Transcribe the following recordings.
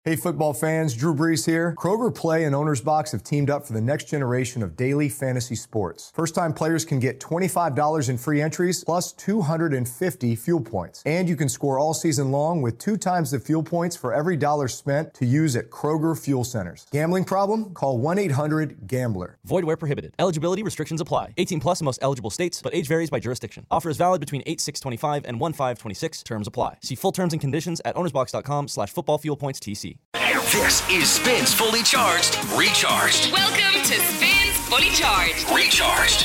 Hey football fans, Drew Brees here. Kroger Play and Owner's Box have teamed up for the next generation of daily fantasy sports. First-time players can get $25 in free entries plus 250 fuel points. And you can score all season long with 2 times the fuel points for every dollar spent to use at Kroger Fuel Centers. Gambling problem? Call 1-800-GAMBLER. Void where prohibited. Eligibility restrictions apply. 18 plus in most eligible states, but age varies by jurisdiction. Offer is valid between 8/6/25 and 1/5/26. Terms apply. See full terms and conditions at ownersbox.com/footballfuelpoints-TC. This is Spins Fully Charged, Recharged. Welcome to Spins Fully Charged, Recharged.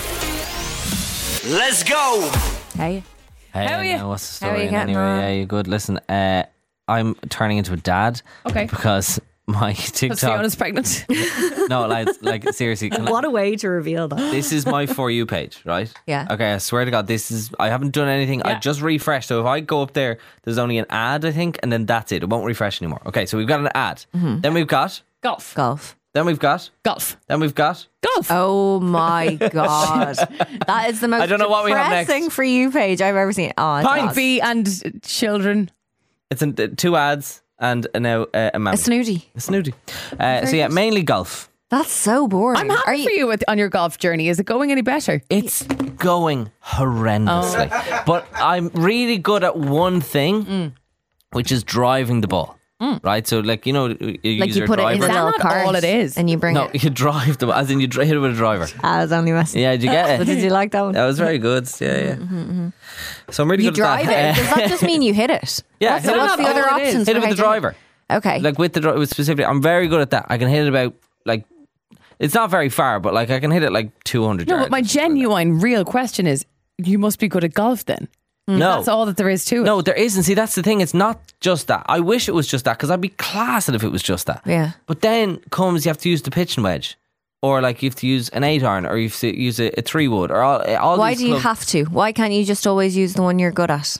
Let's go. Hey. How are you? What's the How are story? you getting Anyway, on? yeah, you good? Listen, I'm turning into a dad. Okay. Because my Because TikTok. Fiona's pregnant. No, like seriously. What a way to reveal that. This is my For You page, right? Yeah. Okay, I swear to God, I haven't done anything. I Yeah. just refreshed. So if I go up there, there's only an ad, I think, and then that's it. It won't refresh anymore. Okay, so we've got an ad. Then we've got. Golf. Then we've got. Then we've got. Golf. Oh my God. That is the most I don't know what we have next. depressing For You page I've ever seen. Oh, it's Pint. bad. B and children. It's 2 ads and now a mammy. A snooty. A snooty. So yeah, mainly golf. That's so boring. I'm happy for you on your golf journey. Is it going any better? It's going horrendously. But I'm really good at one thing, which is driving the ball. Right? So, like, you use Like your you put it in driver. a little not cart all it is? and you bring No, it. you drive the ball, as in you hit it with a driver. I was only messing. Yeah, did you get it? But did you like that one? That was very good. Yeah. So I'm really You good drive at that. it. Does that just mean you hit it? Yeah, What's, hit it what's with- the other all it is. options? Hit it for with the how to- driver. Okay. Like with the driver specifically, I'm very good at that. I can hit it about, like, it's not very far, but like I can hit it like 200 No, yards. but my genuine, real question is, you must be good at golf then. No. That's all that there is to it. No, there isn't. See, that's the thing. It's not just that. I wish it was just that because I'd be class at if it was just that. Yeah. But then comes you have to use the pitching wedge, or like you have to use an 8-iron, or you have to use a 3-wood, or all. Why these do you clubs. have to? Why can't you just always use the one you're good at?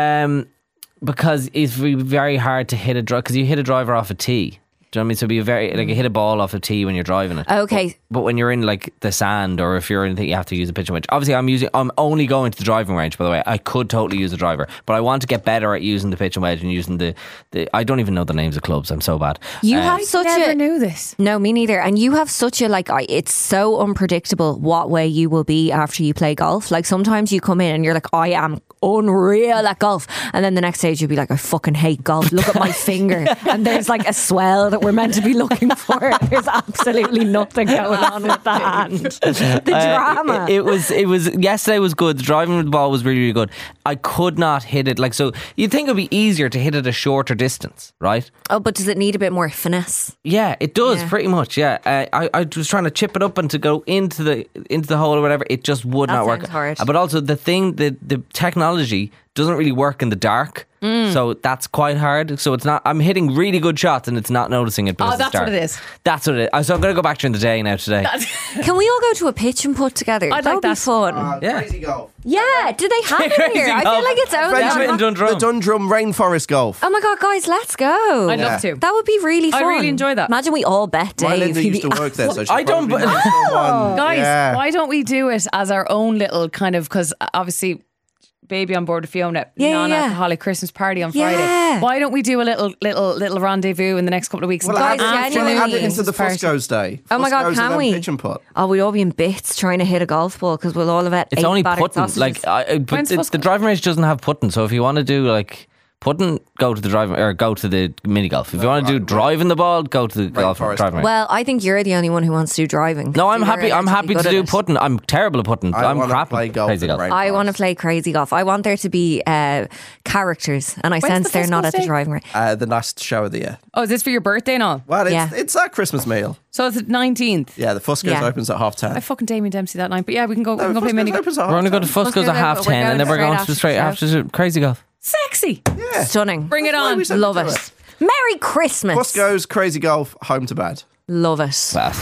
Because it's very hard to hit a drive because you hit a driver off a tee. Do you know what I mean? So it'd be like you hit a ball off a tee when you're driving it. Okay. But when you're in like the sand, or if you're in, you have to use a pitching wedge. Obviously, I'm only going to the driving range. By the way, I could totally use a driver, but I want to get better at using the pitching wedge and using the. I don't even know the names of clubs. I'm so bad. You have such Never a. knew this. No, me neither. And you have such a it's so unpredictable what way you will be after you play golf. Like sometimes you come in and you're like, I am unreal at golf, and then the next stage you'll be like, I fucking hate golf. Look at my finger, and there's like a swell that we're meant to be looking for. There's absolutely nothing going on with the hand. The drama. It was yesterday was good. The driving with the ball was really, really good. I could not hit it so you'd think it'd be easier to hit it a shorter distance, right? Oh, but does it need a bit more finesse? Yeah, it does Yeah. pretty much. Yeah, I was trying to chip it up and to go into the hole or whatever. It just would That not work. sounds hard. But also the technology doesn't really work in the dark, so that's quite hard. So it's not. I'm hitting really good shots and it's not noticing it. Because Oh, that's it's dark. what it is. That's what it is. So I'm going to go back during the day now today. Can we all go to a pitch and put together? I'd that like would be that. fun. Yeah. Crazy golf. Yeah, do they have it Crazy here? I feel golf. like it's out Friends there. of it in Dundrum. The Dundrum Rainforest Golf. Oh my God, guys, let's go. I'd love to. That would be really I fun. really enjoy that. Imagine we all bet My Dave. Linda He'd used be to work there, so she I don't- probably knows someone. Guys, Yeah. why don't we do it as our own little kind of, because obviously baby on board with Fiona, Yeah, non-alcoholic Christmas party on Friday. Yeah. Why don't we do a little rendezvous in the next couple of weeks? Well, Guys, add genuinely. it into the Party. Fusco's day. Oh my God, Fusco's can and then we? Pitch and putt. Oh, we'd all be in bits trying to hit a golf ball because we'll all have had It's 8 only battered putting. sausages. Like, but When's the Fusco? driving range doesn't have putting. So if you want to do like putting, go to the driving or go to the mini golf. If you want to do driving the ball, go to the golf Forest. driving range. Well, I think you're the only one who wants to do driving. No, I'm You're happy. I'm allowed happy be to good do at it. putting. I'm terrible at putting. I I'm want crap to play at golf. crazy in the golf. I want to rainforest. play crazy golf. I want there to be characters, and I When's sense the they're not Fusco's at the day? driving range. The last show of the year. Oh, is this for your birthday and all? Well, Yeah. it's that Christmas meal. So it's the 19th. Yeah, the Fusco's Yeah. opens at 10:30. I fucking Damien Dempsey that night. But yeah, we can go, we can go play Fusco's mini golf. opens at We're only going to 10:30. Fusco's at Fusco's, half we're 10, and then we're going going to straight straight after crazy golf. Sexy. Yeah. Stunning. Bring it Why on. we said Love we do it. Merry Christmas. Fusco's Crazy Golf, home to bed. Love it. Class.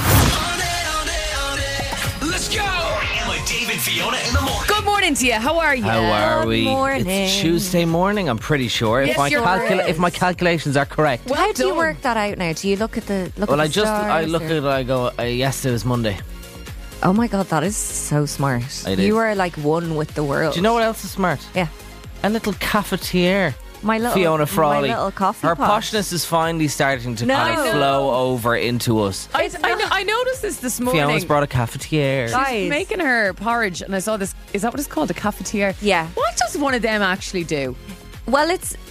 Let's go. With Dave and Fiona in the morning. Good morning to you. How are you? How are we? morning. It's Tuesday morning. I'm pretty sure. Yes, you're right. If my calculations are correct. Well How do you done. work that out now? Do you look at the Well, I at the stars look or- at it. I go. Yesterday was Monday. Oh my God, that is so smart. It is. You are like one with the world. Do you know what else is smart? Yeah. A little cafetiere. My little Fiona Frawley. My little coffee Her pot. poshness is finally starting to No. kind I of know. flow over into us. I noticed this morning. Fiona's brought a cafetiere. Guys. Making her porridge, and I saw this. Is that what it's called? A cafetiere? Yeah. What does one of them actually do? Well,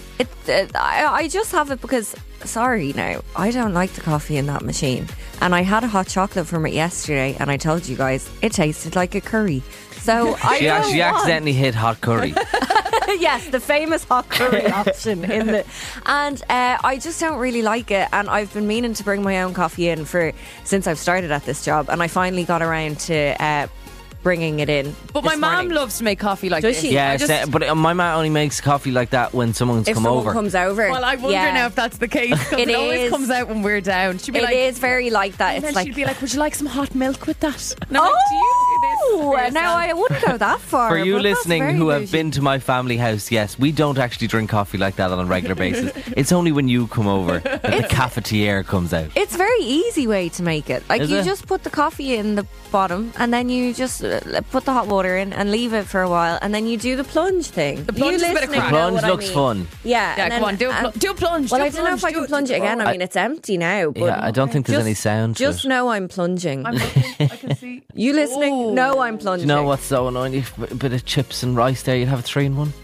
I just have it because, sorry now, I don't like the coffee in that machine. And I had a hot chocolate from it yesterday, and I told you guys it tasted like a curry. So She accidentally hit hot curry. Yes, the famous hot curry option in the, and I just don't really like it. And I've been meaning to bring my own coffee in since I've started at this job, and I finally got around to bringing it in. But my this mom morning. loves to make coffee like Does this. she? Yeah, I just- but my man only makes coffee like that when someone's If come someone over. comes over, Well, I wonder yeah. now if that's the case. 'Cause It it always is. comes out when we're down. She'd be It like, is very like that. and It's then like, she'd be like, "Would you like some hot milk with that?" And I'm like, "Do you do this for oh, yourself?" now I wouldn't go that far. For you but that's listening very who have bougie. been to my family house, yes, we don't actually drink coffee like that on a regular basis. It's only when you come over that the cafetiere comes out. It's a very easy way to make it. Like Is you it? just put the coffee in the bottom, and then you just put the hot water in and leave it for a while, and then you do the plunge thing. The plunge You is a bit of listening crack. know Plunge what I looks mean. fun. Yeah, Yeah, and come on, do a plunge. Well, do I a don't know if I do can plunge it again. I mean, it's empty now. But Yeah, I don't think there's just- any sound to Just it. know I'm plunging. I'm looking, I can see. You listening? Ooh. No, I'm Do plunging. you know what's so annoying? You've a bit of chips and rice there, you'd have a 3-in-1.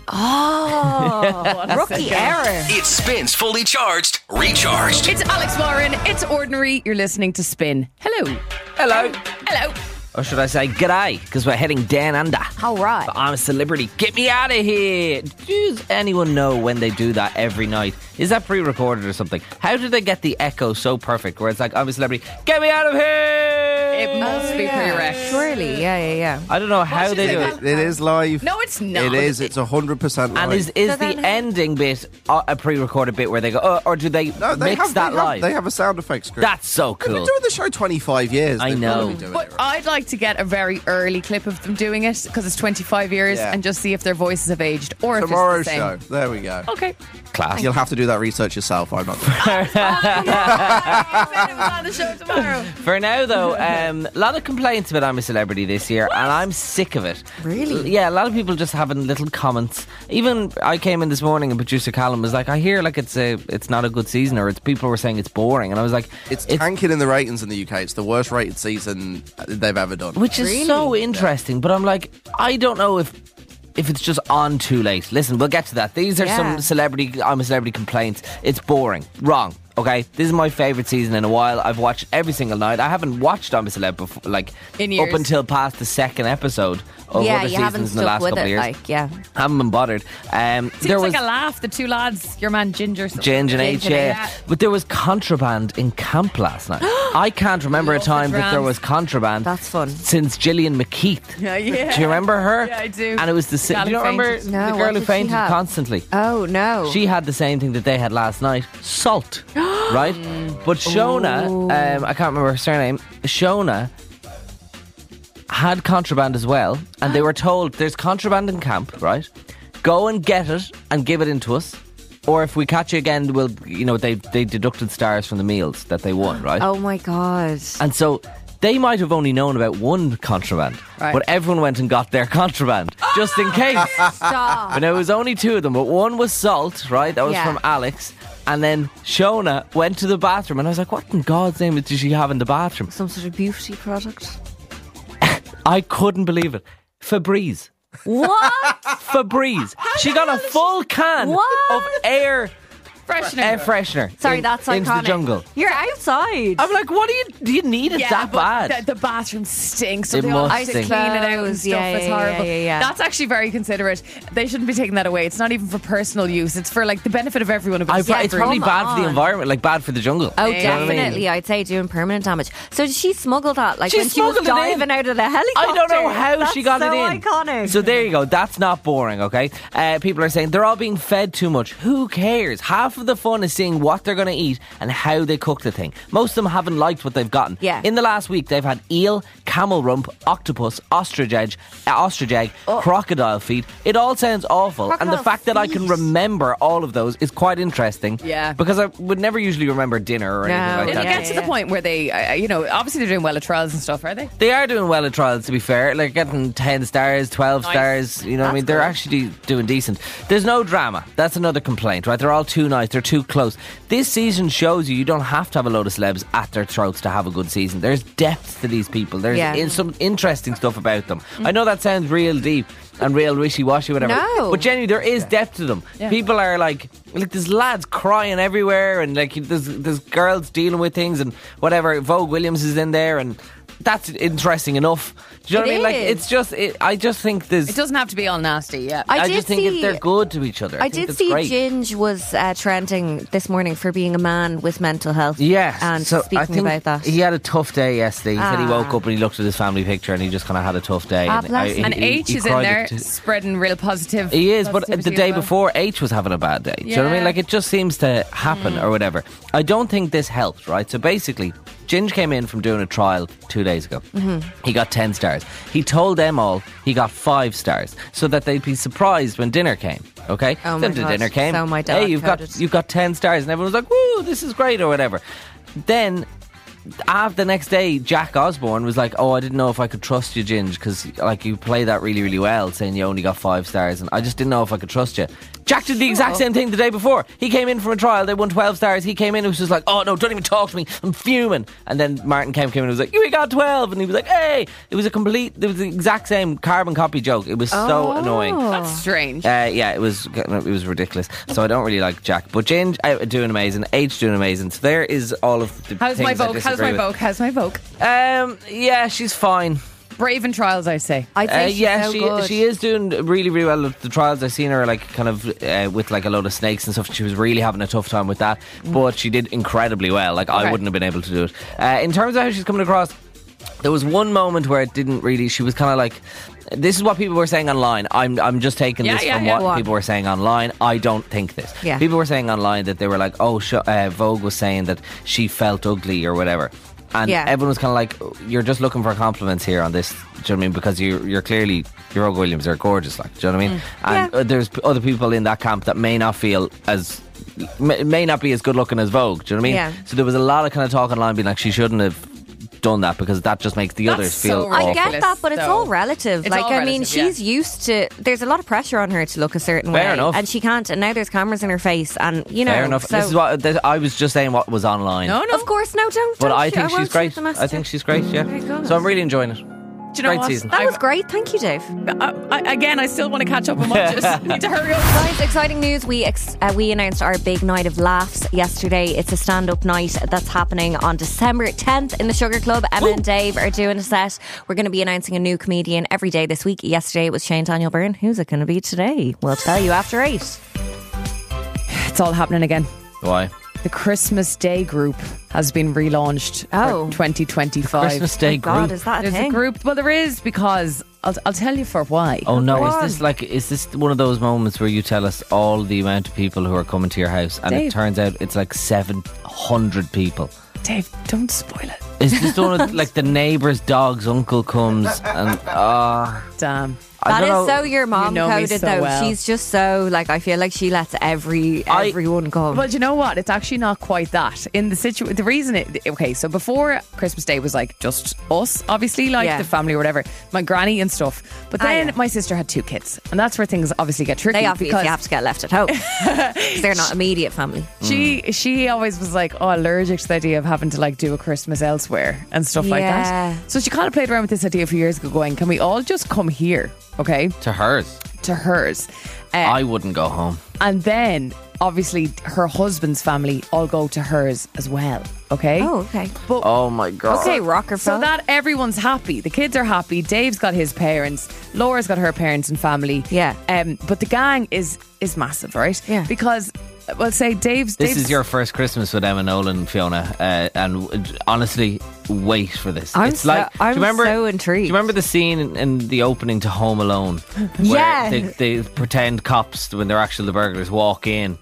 Oh, rookie error. It spins fully charged, recharged. It's Alex Warren. It's Ordinary. You're listening to Spin. Hello. Hello. Hello. Or should I say g'day? Because we're heading down under. All right. I'm a celebrity. Get me out of here. Does anyone know when they do that every night? Is that pre-recorded or something? How do they get the echo so perfect where it's like, I'm a celebrity, get me out of here? It must be pre-rec. Surely, yeah. I don't know how they do it. It is live. No, it's not. It is. It's 100% live. And is So the then- ending bit a pre-recorded bit where they go, or do they No, they mix have, that they have, live? They have a sound effects script. That's so They've been cool. doing the show 25 years. I They've know. gotta be doing But it right. I'd like to get a very early clip of them doing it because it's 25 years Yeah. and just see if their voices have aged or Tomorrow's if it's the same. show. There we go. Okay. Class. You'll have to do that research yourself. I'm not doing it. On the show tomorrow. For now, though, a lot of complaints about I'm a Celebrity this year, and I'm sick of it. Really? Yeah, a lot of people just having little comments. Even I came in this morning and producer Callum was like, I hear like it's not a good season, or people were saying it's boring, and I was like, It's tanking in the ratings in the UK. It's the worst rated season they've ever done. which is so interesting. But I'm like, I don't know if it's just on too late. Listen, we'll get to that. These are some I'm a Celebrity complaints. It's boring. Wrong. Okay, this is my favourite season in a while. I've watched every single night. I haven't watched I'm a Celeb before, like In years. up until past the second episode of Yeah, other you haven't seasons in the stuck last with couple it, of years. like, yeah. Haven't been bothered. Seems There was like a laugh. The two lads, your man Ginger. Ginge and H, Ginge and yeah. H. But there was contraband in camp last night. I can't remember a Love the time that there drams. was contraband. That's fun. Since Gillian McKeith. Yeah. Do you remember her? Yeah, I do. And it was the Gal do you who not remember fainted. No, the what girl who did she fainted have? constantly? Oh no. She had the same thing that they had last night. Salt. Right? But Shona, I can't remember her surname, Shona had contraband as well, and they were told there's contraband in camp, right? Go and get it and give it into us. Or if we catch you again, we'll, they deducted stars from the meals that they won, right? Oh my god. And so they might have only known about one contraband, Right. but everyone went and got their contraband just in case. Stop. But it was only two of them, but one was salt, right? That was Yeah. from Alex. And then Shona went to the bathroom, and I was like, what in God's name did she have in the bathroom? Some sort of beauty product. I couldn't believe it. Febreze. What? Febreze. She got a full can What? of air freshener. Sorry, that's iconic. into the jungle. You're outside. I'm like, what do you need it that bad? The bathroom stinks. So It they all must have to stink. clean it out and Clothes, stuff. yeah, It's yeah, horrible. yeah. That's actually very considerate. They shouldn't be taking that away. It's not even for personal use. It's for like the benefit of everyone. Of It's probably come bad for the on. environment, like bad for the jungle. Oh, Do you know what I mean? definitely. I'd say doing permanent damage. So did she smuggle that? Like She when she was smuggled it in. diving out of the helicopter? I don't know how That's she got so it in. Iconic. So there you go. That's not boring, okay? People are saying they're all being fed too much. Who cares? Half of the fun is seeing what they're going to eat and how they cook the thing. Most of them haven't liked what they've gotten. Yeah. In the last week, they've had eel, camel rump, octopus, ostrich egg, crocodile feet. It all sounds awful. And the Crocodile fact that I can feet. remember all of those is quite interesting. Yeah. Because I would never usually remember dinner or anything like Did that. it get to the point where they, obviously they're doing well at trials and stuff, are they? They are doing well at trials, to be fair. Like getting 10 stars, 12 Nice. stars. You know what I mean? They're actually doing decent. There's no drama. That's another complaint, right? They're all too nice. They're too close. This season shows you don't have to have a load of celebs at their throats to have a good season. There's depth to these people. There's some interesting stuff about them. I know that sounds real deep and real wishy-washy, whatever. No. But genuinely, there is depth to them. Yeah. People are like there's lads crying everywhere, and like there's girls dealing with things and whatever. Vogue Williams is in there, and that's interesting enough. Do you know what I mean? Like, it's just, I just think there's. It doesn't have to be all nasty, yeah. I I did just think see- they're good to each other. I think did that's see great. Ginge was trending this morning for being a man with mental health. Yes, and so speaking I think about that. he had a tough day yesterday. He said he woke Ah. up and he looked at his family picture and he just kind of had a tough day. Bless him. And H is in cried there it to- spreading real positive. He is, but the positivity day as well. before, H was having a bad day. Do you know what I mean? Yeah. Like, it just seems to happen or whatever. I don't think this helped, right? So basically, Ginge came in from doing a trial 2 days ago. He got 10 stars. He told them all he got 5 stars so that they'd be surprised when dinner came. Okay? Oh my Then the God. dinner came. So my hey, dad you've coded. got 10 stars, and everyone was like, "Woo, this is great" or whatever. Then after the next day, Jack Osborne was like, "Oh, I didn't know if I could trust you, Ginge, because like you play that really, really well, saying you only got 5 stars, and I just didn't know if I could trust you." Jack did the exact same thing the day before. He came in from a trial, they won 12 stars. He came in and was just like, "Oh no, don't even talk to me, I'm fuming." And then Martin Kemp came in and was like, "You got 12," and he was like, "Hey." It was the exact same carbon copy joke. It was so annoying. That's strange. Yeah, it was ridiculous. So I don't really like Jack, but Ginge doing amazing, H doing amazing. So there is all of the How's things my I Vogue? How's disagree my with. Vogue? How's my Vogue? Yeah, she's fine. Brave in trials, I'd say. I'd say she's Yeah, so good. she is doing really, really well at the trials. I've seen her like kind of with like a load of snakes and stuff. She was really having a tough time with that, but she did incredibly well. Like I Okay. wouldn't have been able to do it. In terms of how she's coming across, there was one moment where it didn't really. She was kind of like, this is what people were saying online. I'm just taking this from Go what on. people were saying online. I don't think this. Yeah. People were saying online that they were like, oh, Vogue was saying that she felt ugly or whatever. And Yeah. everyone was kind of like, you're just looking for compliments here on this. Do you know what I mean? Because you're clearly, your Vogue Williams are gorgeous. Like, do you know what I mean? And there's other people in that camp that may not feel as, may not be as good looking as Vogue. Do you know what I mean? Yeah. So there was a lot of kind of talk online being like, she shouldn't have done that because that just makes the That's others so feel ridiculous. awful. I get that, but it's So- all relative. It's Like, all I mean, relative, yeah. she's used to. There's a lot of pressure on her to look a certain way, Fair enough. and she can't. And now there's cameras in her face, and you know. Fair enough. So, This is what I was just saying. What was online? No. of course, no, don't. But don't I shoot- think won't she's great. shoot the I think messenger. she's great. Yeah. Very good. So I'm really enjoying it. Do you know Great what? season. That was great. Thank you, Dave. Again, I still want to catch up and watch it. Need to hurry up. Guys, exciting news. We announced our big night of laughs yesterday. It's a stand-up night that's happening on December 10th in the Sugar Club. Emma and Dave are doing a set. We're going to be announcing a new comedian every day this week. Yesterday it was Shane Daniel Byrne. Who's it going to be today? We'll tell you after 8. It's all happening again. Why? The Christmas Day group has been relaunched Oh. for 2025. Christmas Day God, group. is that a There's thing? a group. Well, there is because I'll tell you for why. Oh no! Go Is this one of those moments where you tell us all the amount of people who are coming to your house, and it Dave. turns out it's like 700 people? Dave, don't spoil it. Is this the one of, like the neighbour's dog's uncle comes and Damn. I That don't is know. so your mom You know me coded so though. well. She's just so like I feel like she lets everyone come. Well, you know what? It's actually not quite that. In the situation, the reason okay, so before Christmas Day was like just us, obviously, like Yeah. the family or whatever, my granny and stuff. But then yeah. my sister had 2 kids, and that's where things obviously get tricky. They obviously because have to get left at home. 'Cause they're not immediate family. she always was like, oh, allergic to the idea of having to like do a Christmas elsewhere and stuff like Yeah. that. So she kind of played around with this idea a few years ago, going, can we all just come here, okay, To hers, to hers? I wouldn't go home. And then obviously her husband's family all go to hers as well, okay? Oh, okay. But Oh my god! Okay, rocker so fella. that everyone's happy. The kids are happy. Dave's got his parents. Laura's got her parents and family. Yeah. But the gang is massive, right? Yeah. Because, well, say Dave's. This is your first Christmas with Emma Nolan, Fiona, and honestly, wait for this. I'm it's so- like, I'm do you remember, so intrigued. Do you remember the scene in the opening to Home Alone? Where Yeah. they pretend cops when they're actually the burglars walk in.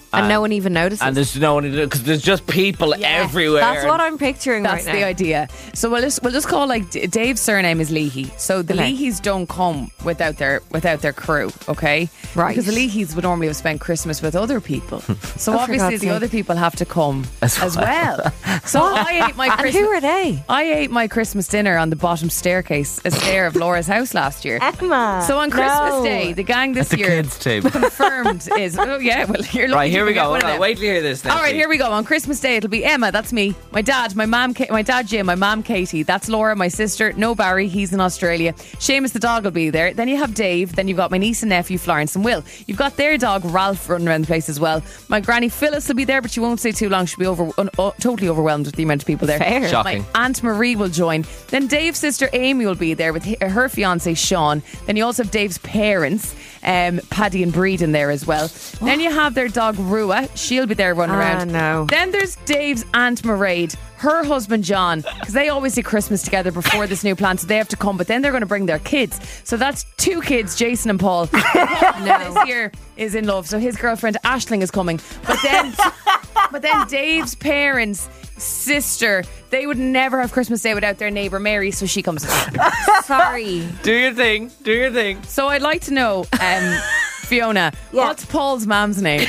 And no one even notices. And there's no one because there's just people everywhere. That's what I'm picturing That's right now. the idea. So we'll just call Dave's surname is Leahy. So the Leahys don't come without their crew, okay? Right. Because the Leahys would normally have spent Christmas with other people. So for obviously God's the sake. other people have to come as well. So I ate my And Christmas. who are they? I ate my Christmas dinner on the bottom stair of Laura's house last year. Emma. So on Christmas no. Day, the gang this At the year kids' table. confirmed is you're lucky Right, here to we get go. one of them. Wait till you hear this. All right, here we go. On Christmas Day, it'll be Emma, that's me, my dad, my dad Jim, my mum Katie, that's Laura, my sister, no Barry, he's in Australia. Seamus the dog will be there. Then you have Dave, then you've got my niece and nephew Florence and Will. You've got their dog Ralph running around the place as well. My granny Phyllis will be there, but she won't stay too long. She'll be totally overwhelmed with the amount of people there. Fair. Shocking. My Aunt Marie will join. Then Dave's sister Amy will be there with her fiance Sean. Then you also have Dave's parents, Paddy and Breeden there as well. Then you have their dog Rua. She'll be there running around. No. Then there's Dave's Aunt Mairead, her husband John, because they always do Christmas together before this new plan, so they have to come. But then they're going to bring their kids. So that's 2 kids, Jason and Paul. This year is in love, so his girlfriend Aisling is coming. But then Dave's parents, sister, they would never have Christmas Day without their neighbour Mary, so she comes. Sorry. Do your thing. Do your thing. So I'd like to know, Fiona, what's Paul's mum's name?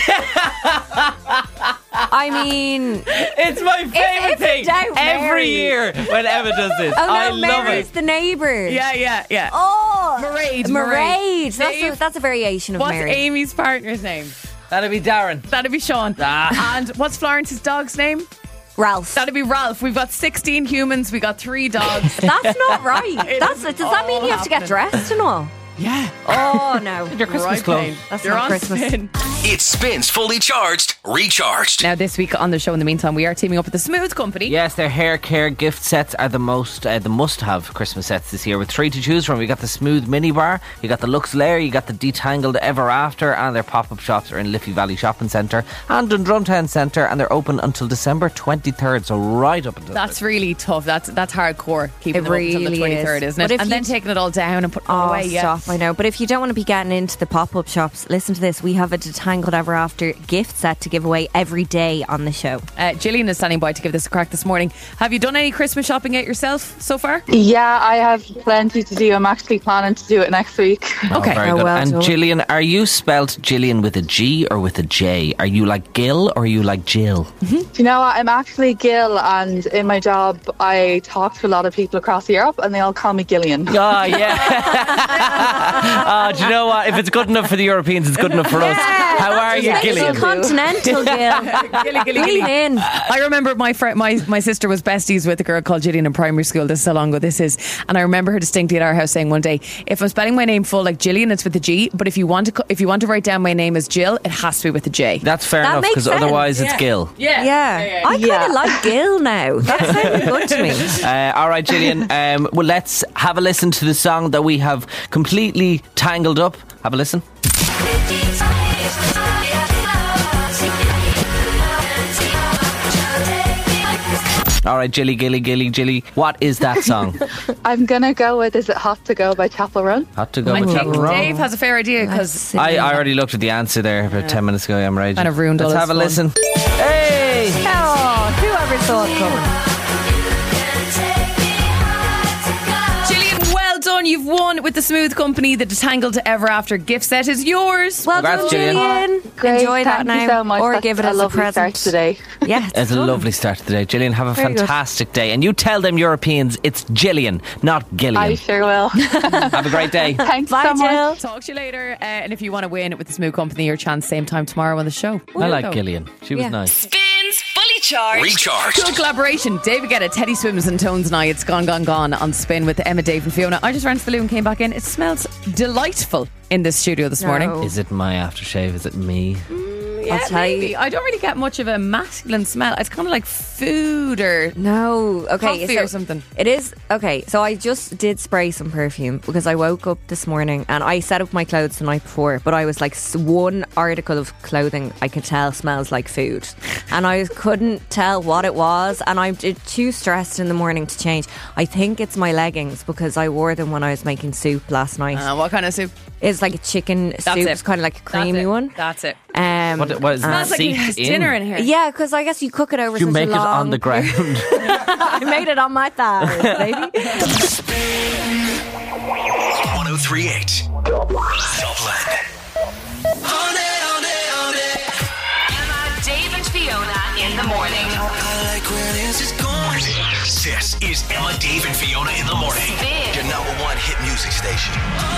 I mean, It's my favourite if in thing doubt, every Mary. year when Emma does this. oh no, I love Mary's it. the neighbour. Yeah. Oh, Mairead. Mairead. That's a variation of What's Mary. Amy's partner's name? That'll be Darren. That'd be Sean. And what's Florence's dog's name? Ralph. That'd be Ralph. We've got 16 humans. We got 3 dogs. That's not right. Does that mean you have to get happening. dressed and all? Yeah. Oh no. Your Christmas Right, clothes. Payne. That's You're not on Christmas. spin. It spins fully charged, recharged. Now this week on the show, in the meantime, we are teaming up with the Smooth Company. Yes, their hair care gift sets are the must-have Christmas sets this year with 3 to choose from. You got the Smooth Mini Bar, you got the Lux Layer, you got the Detangled Ever After, and their pop-up shops are in Liffey Valley Shopping Centre and Dundrum Town Centre, and they're open until December 23rd, so right up until That's really tough. That's hardcore. Keeping It them up until the really 23rd, is. isn't But it? if And you then taking it all down and putting it Oh, away. Yeah. stop, I know. But if you don't want to be getting into the pop-up shops, listen to this. We have a Detangled Ever After gift set to give away every day on the show. Gillian is standing by to give this a crack this morning. Have you done any Christmas shopping yet yourself so far? Yeah, I have plenty to do. I'm actually planning to do it next week. Okay. very Oh, good. well And done. Gillian, are you spelt Gillian with a G or with a J? Are you like Gil or are you like Jill? Do you know what? I'm actually Gil, and in my job, I talk to a lot of people across Europe, and they all call me Gillian. Oh, yeah. Do you know what? If it's good enough for the Europeans, it's good enough for us. How are you, It's Gillian? continental, Gil. Lean in. I remember my sister was besties with a girl called Gillian in primary school. This is so long ago this is. And I remember her distinctly at our house saying one day, if I'm spelling my name full like Gillian, it's with a G, but if you want to write down my name as Jill, it has to be with a J. That's fair That enough, makes because sense. otherwise it's Gil. Yeah. I kind of like Gil now. That sounded good to me. All right, Gillian. Well, let's have a listen to the song that we have completely tangled up. Have a listen. All right, Gilly. What is that song? I'm going to go with Is It Hot to Go by Chapel Run. Had to go I with think Chapel Roan. Dave has a fair idea Let's because see. I already looked at the answer there about 10 minutes ago. I'm raging. Kind of ruined all Let's his have a fun. listen. Hey! Oh, whoever saw it coming. Gillian, well done. You've won with the Smooth Company. The Detangled Ever After gift set is yours. Well Congrats, done, Gillian. Gillian. Great, Enjoy that thank now. you so much. Or That's give it a as a lovely present. start today. Yeah, It's a fun. lovely start today. Gillian, have a Very good. fantastic day. And you tell them Europeans it's Gillian, not Gillian. I sure will. Have a great day. Thanks Bye, so much. Jill. Talk to you later. And if you want to win with the Smooth Company, your chance same time tomorrow on the show. I like Go. Gillian. She was Yeah. nice. Spins Fully Charged. Recharged. Cool collaboration. David Guetta, Teddy Swims and Tones Now. It's gone on Spin with Emma, Dave and Fiona. I just ran to the loo and came back in. It smells delightful in this studio this morning. No. Is it my aftershave? Is it me? Yeah, I'll tell maybe. you. I don't really get much of a masculine smell. It's kind of like food or No, okay, coffee or something. It is okay. So I just did spray some perfume because I woke up this morning and I set up my clothes the night before, but I was like, one article of clothing I could tell smells like food, and I couldn't tell what it was, and I'm too stressed in the morning to change. I think it's my leggings because I wore them when I was making soup last night. What kind of soup? It's like a chicken soup. it. It's kind of like a creamy That's it. one. That's it. What is Smells it? like he Seeped has dinner in here. Yeah, because I guess you cook it over You such make a it long... on the ground. I made it on my thighs, baby. 1038 Dublin. Emma, Dave and Fiona in the morning. This is Emma, Dave, and Fiona in the morning. Spin. Your number one hit music station.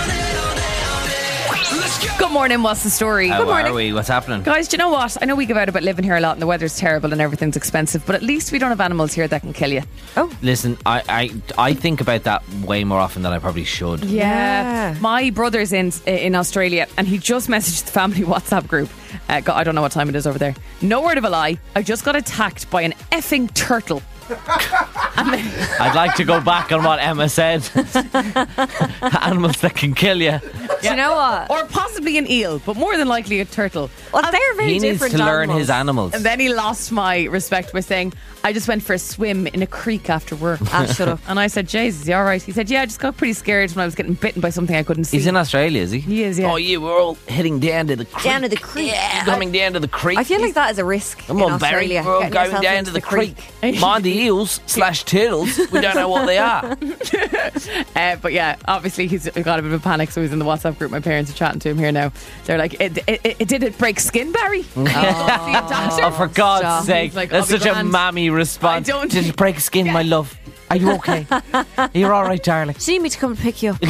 Let's go. Good morning, what's the story? How Good morning. are we? What's happening? Guys, do you know what? I know we give out about living here a lot and the weather's terrible and everything's expensive, but at least we don't have animals here that can kill you. Listen, I think about that way more often than I probably should. Yeah. My brother's in Australia and he just messaged the family WhatsApp group. I don't know what time it is over there. No word of a lie. I just got attacked by an effing turtle. I'd like to go back on what Emma said. Animals that can kill you. Do you know what? Or possibly an eel, but more than likely a turtle. Well, they're very He needs different to learn animals. his animals. And then he lost my respect by saying, I just went for a swim in a creek after work. Shut up. And I said, Jays, is he alright? He said, yeah, I just got pretty scared when I was getting bitten by something I couldn't see. He's in Australia, is he? He is, yeah. Oh, yeah, we're all heading down to the creek. Down to the creek. Yeah, coming down to the creek. I feel like that is a risk Come in on, Barry. Australia. We're all getting going yourself down into to the creek. Mind the eels / turtles. We don't know what they are. But yeah, obviously he's got a bit of a panic, so he's in the WhatsApp group. My parents are chatting to him here now. They're like, did it break skin, Barry? See a doctor? Oh, for God's Stop. sake. He's like, That's I'll be such a grand. mammy response. I don't- Did it break skin, my love? Are you okay? You're all right, darling. Do you need me to come and pick you up?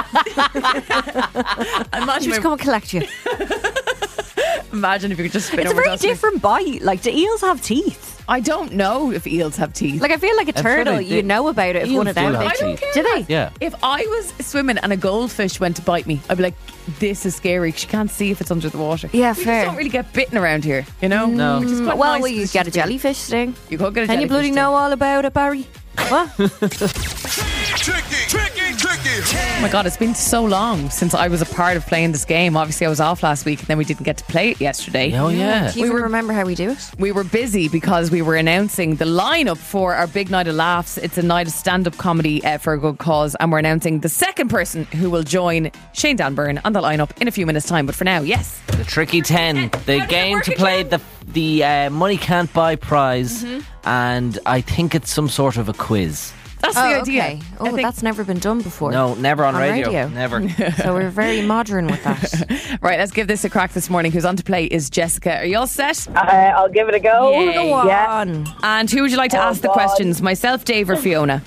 Imagine, Just come and collect you. imagine if you could just spin It's a over very to us. different bite. Like, do eels have teeth? I don't know if eels have teeth. Like, I feel like a I'm sure turtle, they you do. know about it if Eels one of them do have bit you. teeth. Do they? Yeah. If I was swimming and a goldfish went to bite me, I'd be like, this is scary. She can't see if it's under the water. Yeah, We fair. just don't really get bitten around here, you know? No. Which is quite Well, nice. will you get a jellyfish sting? You could get a Can you jellyfish bloody sting. know all about it, Barry? What? Oh my God, it's been so long since I was a part of playing this game. Obviously, I was off last week and then we didn't get to play it yesterday. Oh, yeah. Do you even remember how we do it? We were busy because we were announcing the lineup for our big night of laughs. It's a night of stand-up comedy for a good cause, and we're announcing the second person who will join Shane Dan Byrne on the lineup in a few minutes' time. But for now, yes, The Tricky 10. The does it game work to play, again? the money can't buy prize. And I think it's some sort of a quiz. that's the idea. Okay. I Oh, think- that's never been done before. No, never on, On radio. Never. So we're very modern with that. Right, let's give this a crack this morning. Who's on to play is Jessica. Are you all set? I'll give it a go. Yay. Go on. And who would you like to Oh, ask the God. questions? Myself, Dave, or Fiona?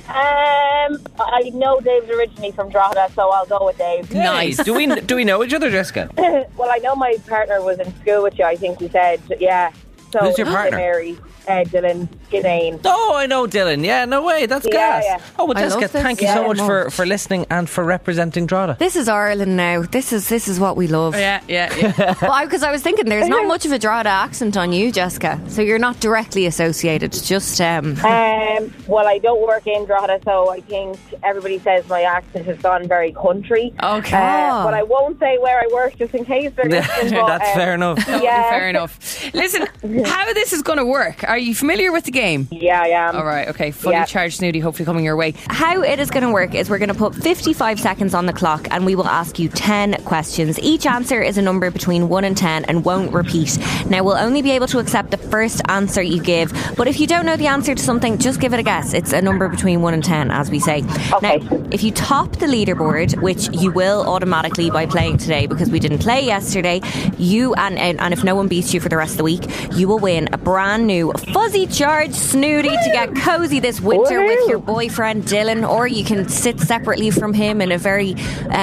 I know Dave's originally from Drogheda, so I'll go with Dave. Nice. Do we know each other, Jessica? Well, I know my partner was in school with you, I think you said. Yeah. So Who's your partner? Mary, Dylan, Gideon. Oh, I know Dylan. Yeah, no way. That's Yeah, gas. yeah. Oh, well, I Jessica, love this. thank you so Yeah. much for listening and for representing Drogheda. This is Ireland now. This is what we love. Yeah. Because I was thinking there's not much of a Drogheda accent on you, Jessica. So you're not directly associated. Just Well, I don't work in Drogheda, so I think everybody says my accent has gone very country. Okay. But I won't say where I work just in case they're listening. but, That's fair enough. Totally Yeah. fair enough. Listen, how this is going to work? Are you familiar with the game? Yeah, I am. All right, okay. Fully Yeah. charged snooty, hopefully coming your way. how it is going to work is we're going to put 55 seconds on the clock and we will ask you 10 questions. Each answer is a number between 1 and 10 and won't repeat. Now, we'll only be able to accept the first answer you give, but if you don't know the answer to something, just give it a guess. It's a number between 1 and 10, as we say. Okay. Now, if you top the leaderboard, which you will automatically by playing today because we didn't play yesterday, you and if no one beats you for the rest of the week, you will win a brand new fuzzy charged snooty to get cozy this winter Woohoo. with your boyfriend Dylan, or you can sit separately from him in a very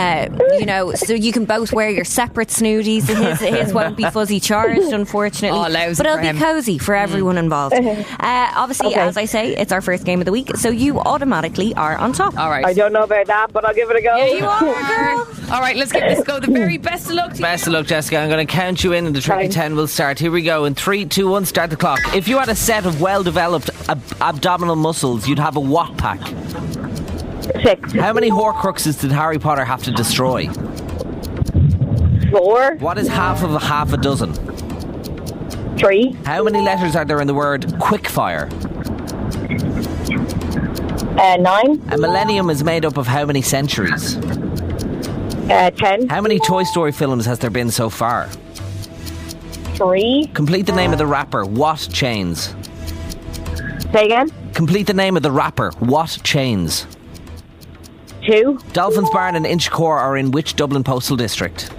so you can both wear your separate snooties. His won't be fuzzy charged, unfortunately, Oh, lousy but it'll for be him. cozy for everyone involved. Obviously, Okay. as I say, it's our first game of the week, so you automatically are on top. All right. I don't know about that, but I'll give it a go. Yeah, you are, girl. All right, let's give this go. The very best of luck to you. Best of luck, Jessica. I'm going to count you in and the Tricky Thanks. 10 will start. Here we go. In 3, 2, 1, start the clock. If you had a set of well-developed abdominal muscles, you'd have a what pack? 6. How many Horcruxes did Harry Potter have to destroy? 4. What is half of a half a dozen? 3. How many letters are there in the word quickfire? 9. A millennium is made up of how many centuries? 10. How many Toy Story films has there been so far? 3. Complete the name of the rapper. What Chains? Say again? Complete the name of the rapper. What Chains? 2. Dolphins Barn and Inchicore are in which Dublin postal district?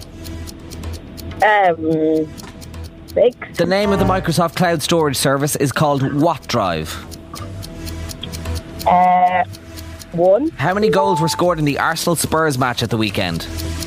6. The name of the Microsoft Cloud Storage Service is called what drive? 1. How many goals were scored in the Arsenal-Spurs match at the weekend?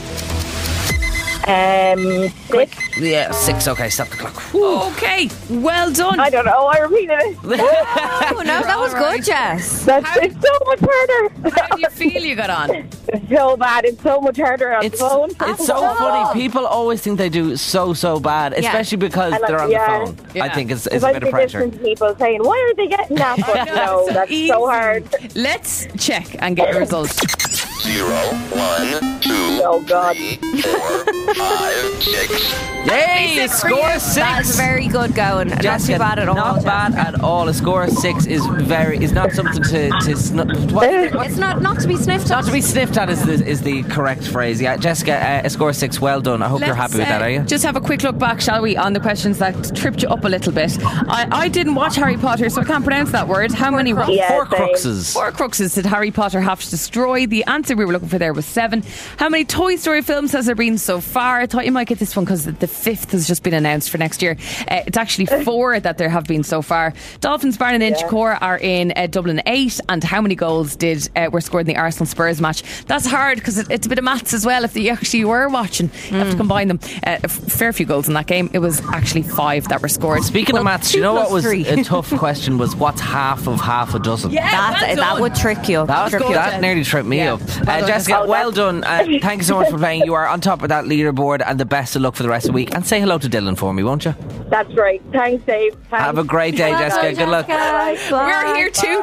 6. Yeah, 6. Okay, stop the clock. Okay, well done. I don't know. I repeated it. Oh, no, that was good, Jess. It's so much harder. How do you feel you got on? It's so bad. It's so much harder on the phone. It's so funny. People always think they do so bad, especially because they're on the phone. Yeah. I think it's a Because bit I of do pressure. listen to people saying, why are they getting that? But no, that's Easy. so hard. Let's check and get the results. 0, 1, 2, Oh, God. 3, 4, 5, 6. Yay! A score of 6. That's very good going. Not Jessica, too bad at all. Not bad at all. A score of 6 is not something to snuff. It's not to be sniffed Not at. to be sniffed at is the correct phrase. Yeah, Jessica, a score of 6. Well done. I hope you're happy with that, are you? Just have a quick look back, shall we, on the questions that tripped you up a little bit. I didn't watch Harry Potter, so I can't pronounce that word. How many? Yeah, Four same. cruxes. 4 cruxes did Harry Potter have to destroy? The answer we were looking for there was 7. How many Toy Story films has there been so far? I thought you might get this one because the 5th has just been announced for next year. It's actually 4 that there have been so far. Dolphins Barn and Inchicore are in Dublin 8. And how many goals were scored in the Arsenal Spurs match? That's hard because it's a bit of maths as well. If you actually were watching, you have to combine them. A fair few goals in that game. It was actually 5 that were scored. Speaking of maths, you know what was a tough question was what's half of half a dozen? Yeah, That would trick you. That nearly tripped me up. Jessica, well done. Thank you so much for playing. You are on top of that leaderboard, and the best of luck for the rest of the week. And say hello to Dylan for me, won't you? That's great. Thanks, Dave. Thanks. Have a great day, Jessica. Good luck. We're here too.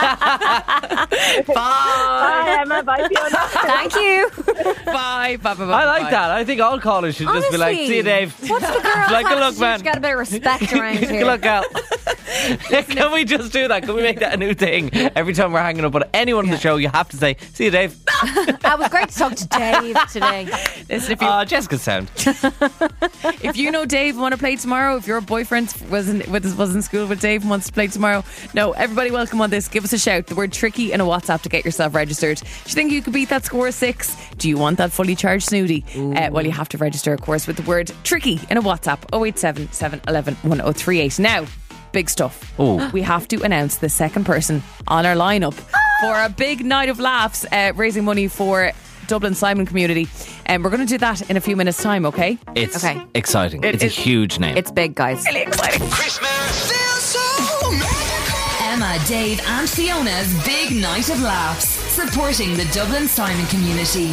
Bye. Bye, Emma. Bye, Fiona. Thank you. Bye. Bye. I like that. I think all callers should just be like, see you, Dave. What's the girl? Like, good luck, man. She's got a bit of respect around here. Good luck, Al. Can we just do that? Can we make that a new thing? Every time we're hanging up on anyone on the show, you have to say, see you, Dave. It was great to talk to Dave today. Listen, if you, Jessica's sound. if you know Dave and want to play tomorrow, if your boyfriend was in school with Dave and wants to play tomorrow, no, everybody welcome on this. Give us a shout. The word tricky in a WhatsApp to get yourself registered. Do you think you could beat that score of 6? Do you want that fully charged snooty? Well, you have to register, of course, with the word tricky in a WhatsApp. 087 711 1038. Now, big stuff. We have to announce the second person on our lineup for a big night of laughs, raising money for Dublin Simon Community, and we're going to do that in a few minutes' time. Okay? It's Okay. exciting. It's a huge name. It's big, guys. Really exciting. Christmas feels so magical. Emma, Dave, and Fiona's big night of laughs, supporting the Dublin Simon Community.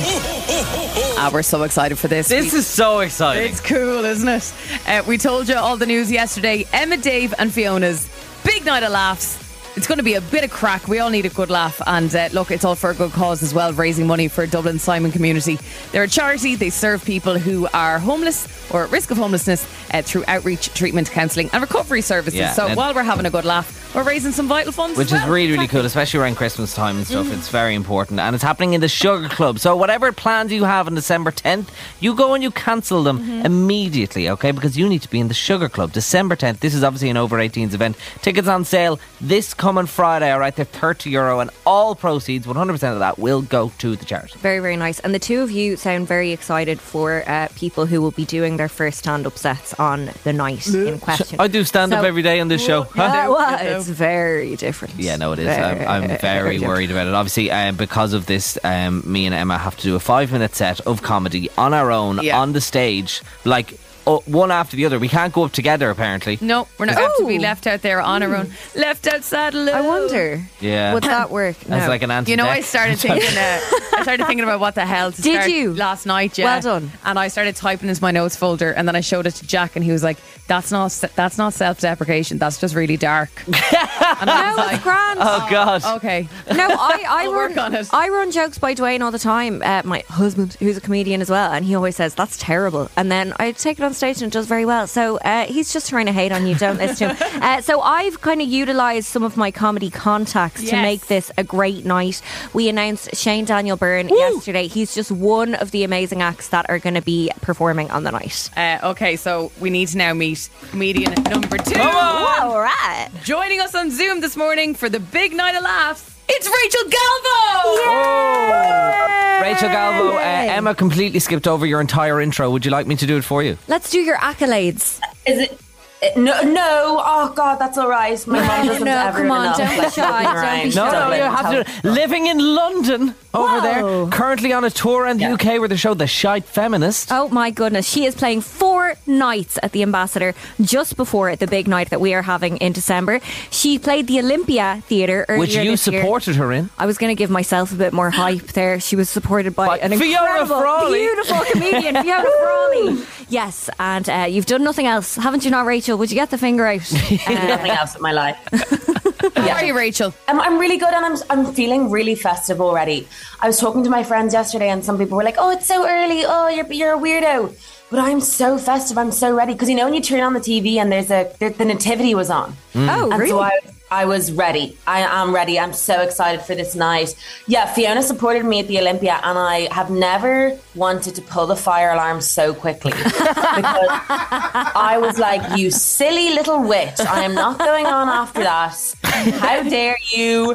We're so excited for this. This is so exciting. It's cool, isn't it? We told you all the news yesterday. Emma, Dave, and Fiona's big night of laughs. It's going to be a bit of crack. We all need a good laugh. And look, it's all for a good cause as well, raising money for Dublin Simon Community. They're a charity. They serve people who are homeless or at risk of homelessness through outreach, treatment, counselling and recovery services. Yeah, so and while we're having a good laugh, we're raising some vital funds Which as well. is really, really cool, especially around Christmas time and stuff. It's very important. And it's happening in the Sugar Club. So whatever plans you have on December 10th, you go and you cancel them immediately, okay? Because you need to be in the Sugar Club. December 10th. This is obviously an over 18s event. Tickets on sale this coming Friday, all right? They're €30 and all proceeds, 100% of that, will go to the charity. Very, very nice. And the two of you sound very excited for people who will be doing their first stand-up sets on the night in question. I do stand up every day on this show. Well, it's very different. Yeah, no, it is. I'm very worried about it. Obviously, because of this, me and Emma have to do a 5-minute set of comedy on our own, on the stage, like one after the other. We can't go up together, apparently. No, we're not going to be left out there on our own. Left outside alone. I wonder. Yeah. Would that work? As like an anti. You know, I started thinking about what the hell to Did start you? last night. Yeah. Well done. And I started typing into my notes folder, and then I showed it to Jack, and he was like, "That's not self-deprecation. That's just really dark." And I was No, like, it's grand. Oh, God. okay. No, I I'll work on it. I run jokes by Dwayne all the time. My husband, who's a comedian as well, and he always says that's terrible. And then I take it on stage and does very well. So he's just trying to hate on you. Don't listen to him. So I've kind of utilised some of my comedy contacts to make this a great night. We announced Shane Daniel Byrne yesterday. He's just one of the amazing acts that are going to be performing on the night. Okay, so we need to now meet comedian number 2. All right. Joining us on Zoom this morning for the big night of laughs, it's Rachel Galvo! Oh, Rachel Galvo, Emma completely skipped over your entire intro. Would you like me to do it for you? Let's do your accolades. Is it? No. Oh God, that's all right. My mom doesn't ever come on, enough. don't be shy. Don't be shy. No, you have to. Living in London over there, currently on a tour around the UK with the show The Shite Feminist. Oh my goodness, she is playing 4 nights at the Ambassador just before the big night that we are having in December. She played the Olympia Theatre earlier Which you this year. supported her in. I was going to give myself a bit more hype there. She was supported by an Fiona incredible, Frawley. beautiful comedian, Fiona Frawley. Yes, and you've done nothing else, haven't you not, Rachel? Would you get the finger out? Nothing else in my life. How are you, Rachel? I'm really good, and I'm feeling really festive already. I was talking to my friends yesterday, and some people were like, "Oh, it's so early. Oh, you're a weirdo." But I'm so festive. I'm so ready because when you turn on the TV and the nativity was on. Oh, and really? So I was ready. I am ready. I'm so excited for this night. Yeah, Fiona supported me at the Olympia, and I have never wanted to pull the fire alarm so quickly because I was like, "You silly little witch! I am not going on after that. How dare you?"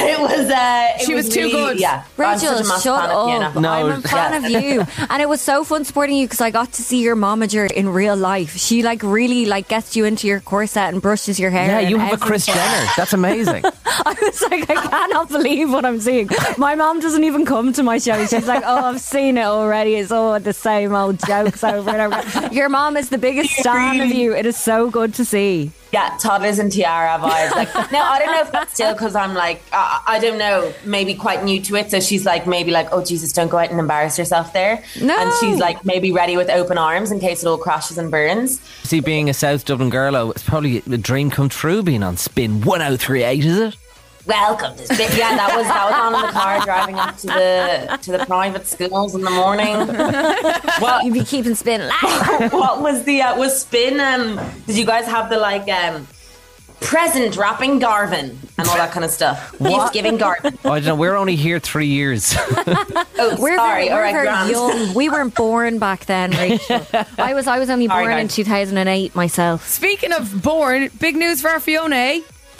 It was too really, good. Yeah, Rachel, shut up. No. I'm a fan of you. And it was so fun supporting you because I got to see your momager in real life. She really gets you into your corset and brushes your hair. Yeah, you and have a Kris everything. Jenner. That's amazing. I was like, I cannot believe what I'm seeing. My mom doesn't even come to my show. She's like, "Oh, I've seen it already. It's all the same old jokes over and over." Your mom is the biggest stan of you. It is so good to see. Yeah, toddlers and tiara vibes. Now, I don't know if that's still because I'm I don't know, maybe quite new to it. So she's maybe "Oh, Jesus, don't go out and embarrass yourself there." No. And she's maybe ready with open arms in case it all crashes and burns. See, being a South Dublin girl, it's probably a dream come true being on Spin 103.8, is it? Welcome to Spin. Yeah, that was on in the car driving up to the private schools in the morning. Well, you'd be keeping Spin loud. What was was Spin? Did you guys have the present wrapping Garvin and all that kind of stuff? Gift giving Garvin. I don't know. We're only here 3 years. Oh, We're sorry. All right, very grand. young. We weren't born back then, Rachel. I was only born in 2008 myself. Speaking of born, big news for our Fiona, eh?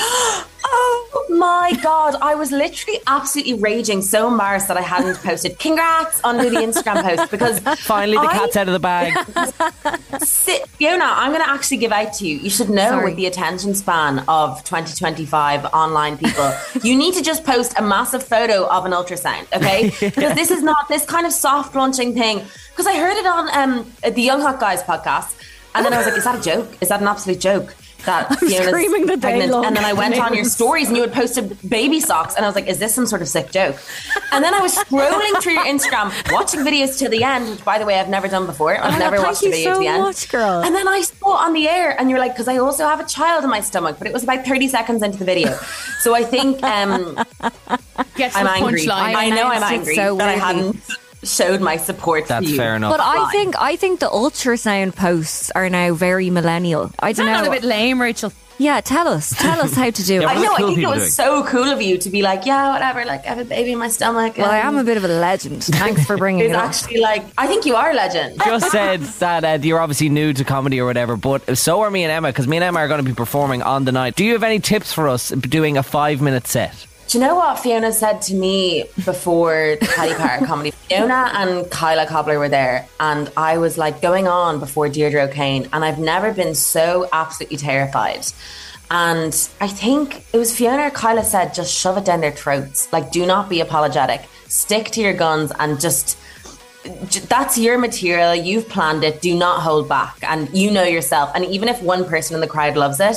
Oh my God, I was literally absolutely raging, so embarrassed that I hadn't posted congrats under the Instagram post because Finally the cat's out of the bag. Fiona, I'm going to actually give out to you. You should know Sorry. with the attention span of 2025 online people, you need to just post a massive photo of an ultrasound, okay? Because this is not this kind of soft launching thing. Because I heard it on the Young Hot Guys podcast, and then I was like, is that a joke? Is that an absolute joke? That Fiona's screaming the day pregnant? long. And then I went on your stories and you had posted baby socks and I was like, is this some sort of sick joke? And then I was scrolling through your Instagram, watching videos to the end, which by the way I've never done before. I've never watched a video to the end. Much, girl. And then I saw it on the air and you're like, because I also have a child in my stomach, but it was about 30 seconds into the video. So I think I'm angry. I know I'm angry that I hadn't showed my support That's for you. fair enough. But I think the ultrasound posts are now very millennial. I don't know. Not a bit lame, Rachel. Yeah, tell us how to do it. Yeah, I know, What are I cool think it people was doing? so cool of you to be like, yeah, whatever, I have a baby in my stomach. Well, I am a bit of a legend. Thanks for bringing it It's up. actually I think you are a legend. Just said that you're obviously new to comedy or whatever, but so are me and Emma, because me and Emma are going to be performing on the night. Do you have any tips for us doing a 5-minute set? Do you know what Fiona said to me before the Paddy Power comedy? Fiona and Kyla Cobbler were there, and I was going on before Deirdre O'Kane, and I've never been so absolutely terrified. And I think it was Fiona or Kyla said, just shove it down their throats. Do not be apologetic. Stick to your guns and just that's your material. You've planned it. Do not hold back. And you know yourself. And even if one person in the crowd loves it,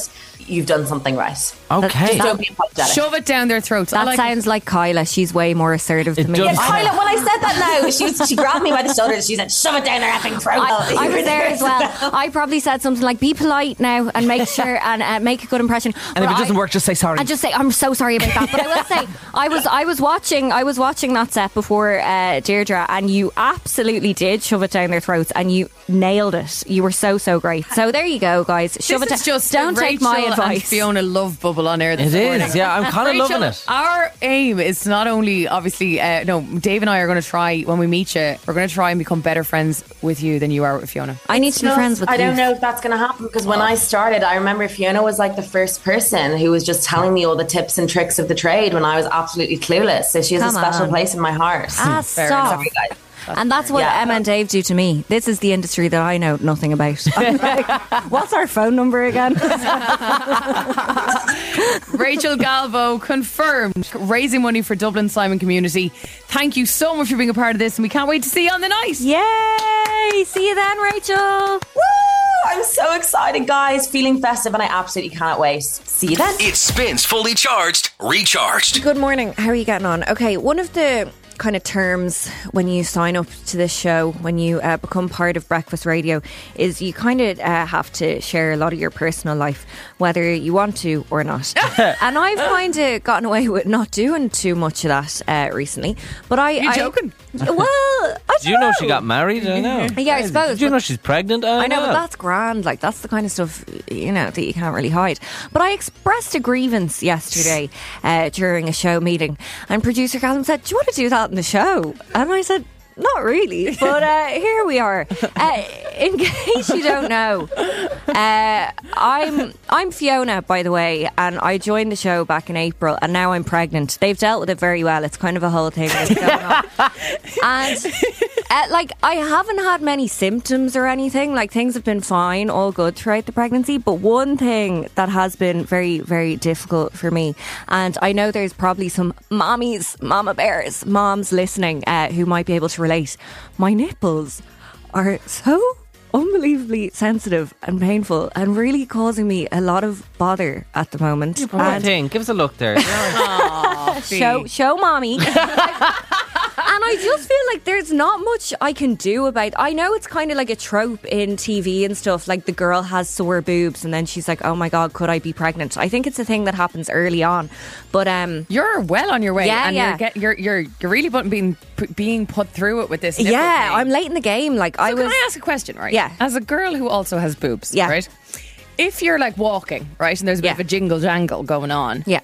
you've done something right. Okay. Just don't be apologetic. Shove it down their throats. That sounds like Kyla. She's way more assertive than me. Yeah, Kyla, when I said that now, she grabbed me by the shoulders. She said, shove it down their effing throat. I was there as well. I probably said something like, be polite now and make sure and make a good impression. And if it doesn't work, just say sorry. And just say, I'm so sorry about that. But I will say, I was watching that set before Deirdre, and you absolutely did shove it down their throats, and you nailed it. You were so great. So there you go, guys. Shove it down. Just don't take my Rachel advice. and Fiona love bubble on air this It morning. is, yeah. I'm kind of Rachel, loving it. Our aim is to not only, obviously, Dave and I are going to try, when we meet you, we're going to try and become better friends with you than you are with Fiona. I need to be friends with you. I don't know if that's going to happen, because when I started, I remember Fiona was like the first person who was just telling me all the tips and tricks of the trade when I was absolutely clueless. So she has a special place in my heart. Stop. Sorry, guys. And that's what Emma and Dave do to me. This is the industry that I know nothing about. What's our phone number again? Rachel Galvo confirmed raising money for Dublin Simon Community. Thank you so much for being a part of this, and we can't wait to see you on the night. Yay! See you then, Rachel. Woo! I'm so excited, guys. Feeling festive, and I absolutely cannot wait. See you then. It spins fully charged, recharged. Good morning. How are you getting on? Okay, one of the kind of terms when you sign up to this show, when you become part of Breakfast Radio, is you kind of have to share a lot of your personal life, whether you want to or not. And I've kind of gotten away with not doing too much of that recently. But You're joking? Well, I don't Do you know she got married? I know. Yeah, I suppose. Did you know she's pregnant? I know, but that's grand. Like, that's the kind of stuff, you know, that you can't really hide. But I expressed a grievance yesterday during a show meeting, and producer Callum said, do you want to do that in the show? And I said, not really, but here we are. In case you don't know, I'm Fiona, by the way, and I joined the show back in April, and now I'm pregnant. They've dealt with it very well. It's kind of a whole thing that's going on. And like, I haven't had many symptoms or anything. Like, things have been fine, all good throughout the pregnancy. But one thing that has been very, very difficult for me, and I know there's probably some mama bears, moms listening who might be able to relate. My nipples are so unbelievably sensitive and painful and really causing me a lot of bother at the moment. You poor thing. Give us a look there. Show mommy. And I just feel like there's not much I can do about. I know it's kind of like a trope in TV and stuff, like the girl has sore boobs and then she's like, oh my god, could I be pregnant? I think it's a thing that happens early on, but you're well on your way. Yeah, and you're really being put through it with this nipple yeah thing. I'm late in the game. Like, can I ask a question, right? Yeah. As a girl who also has boobs, yeah, right, if you're like walking, right, and there's a bit of a jingle jangle going on, yeah,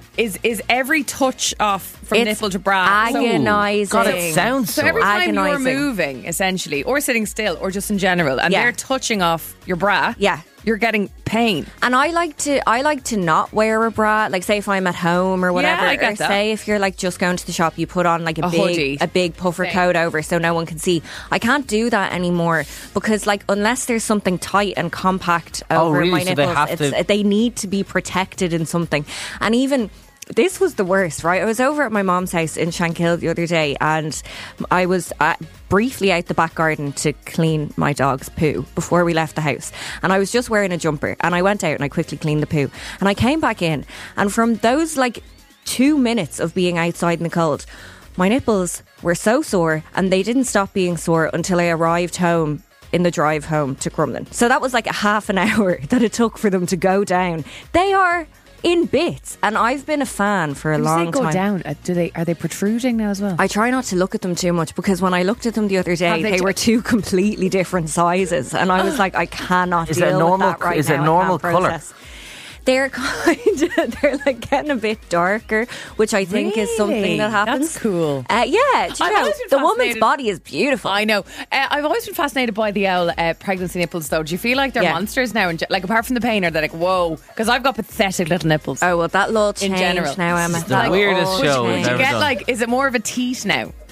is every touch off from nipple to bra agonising? God, it sounds so every time agonising. you're moving, essentially, or sitting still, or just in general, and they're touching off your bra, you're getting pain. And I like to not wear a bra. Like, say if I'm at home or whatever, I get or that. say if you're like just going to the shop, you put on like a big puffer coat over so no one can see. I can't do that anymore because, like, unless there's something tight and compact over my nipples, they need to be protected in something. And even this was the worst, right? I was over at my mom's house in Shankill the other day, and I was briefly out the back garden to clean my dog's poo before we left the house, and I was just wearing a jumper, and I went out and I quickly cleaned the poo, and I came back in, and from those like 2 minutes of being outside in the cold, my nipples were so sore, and they didn't stop being sore until I arrived home in the drive home to Crumlin. So that was like a half an hour that it took for them to go down. They are in bits, and I've been a fan for a long time. Go down. Are they protruding now as well? I try not to look at them too much because when I looked at them the other day, they were two completely different sizes, and I was like, I cannot deal with that right now. Is it normal colour? They're they're like getting a bit darker, which I think is something that happens. That's cool. Yeah, do you know, the woman's body is beautiful. I know. I've always been fascinated by the owl pregnancy nipples, though. Do you feel like they're monsters now? Like, apart from the pain, are they like, whoa? Because I've got pathetic little nipples. Oh, well, that law changed in general now, Emma. It's the weirdest show we've ever done. Like, is it more of a teat now?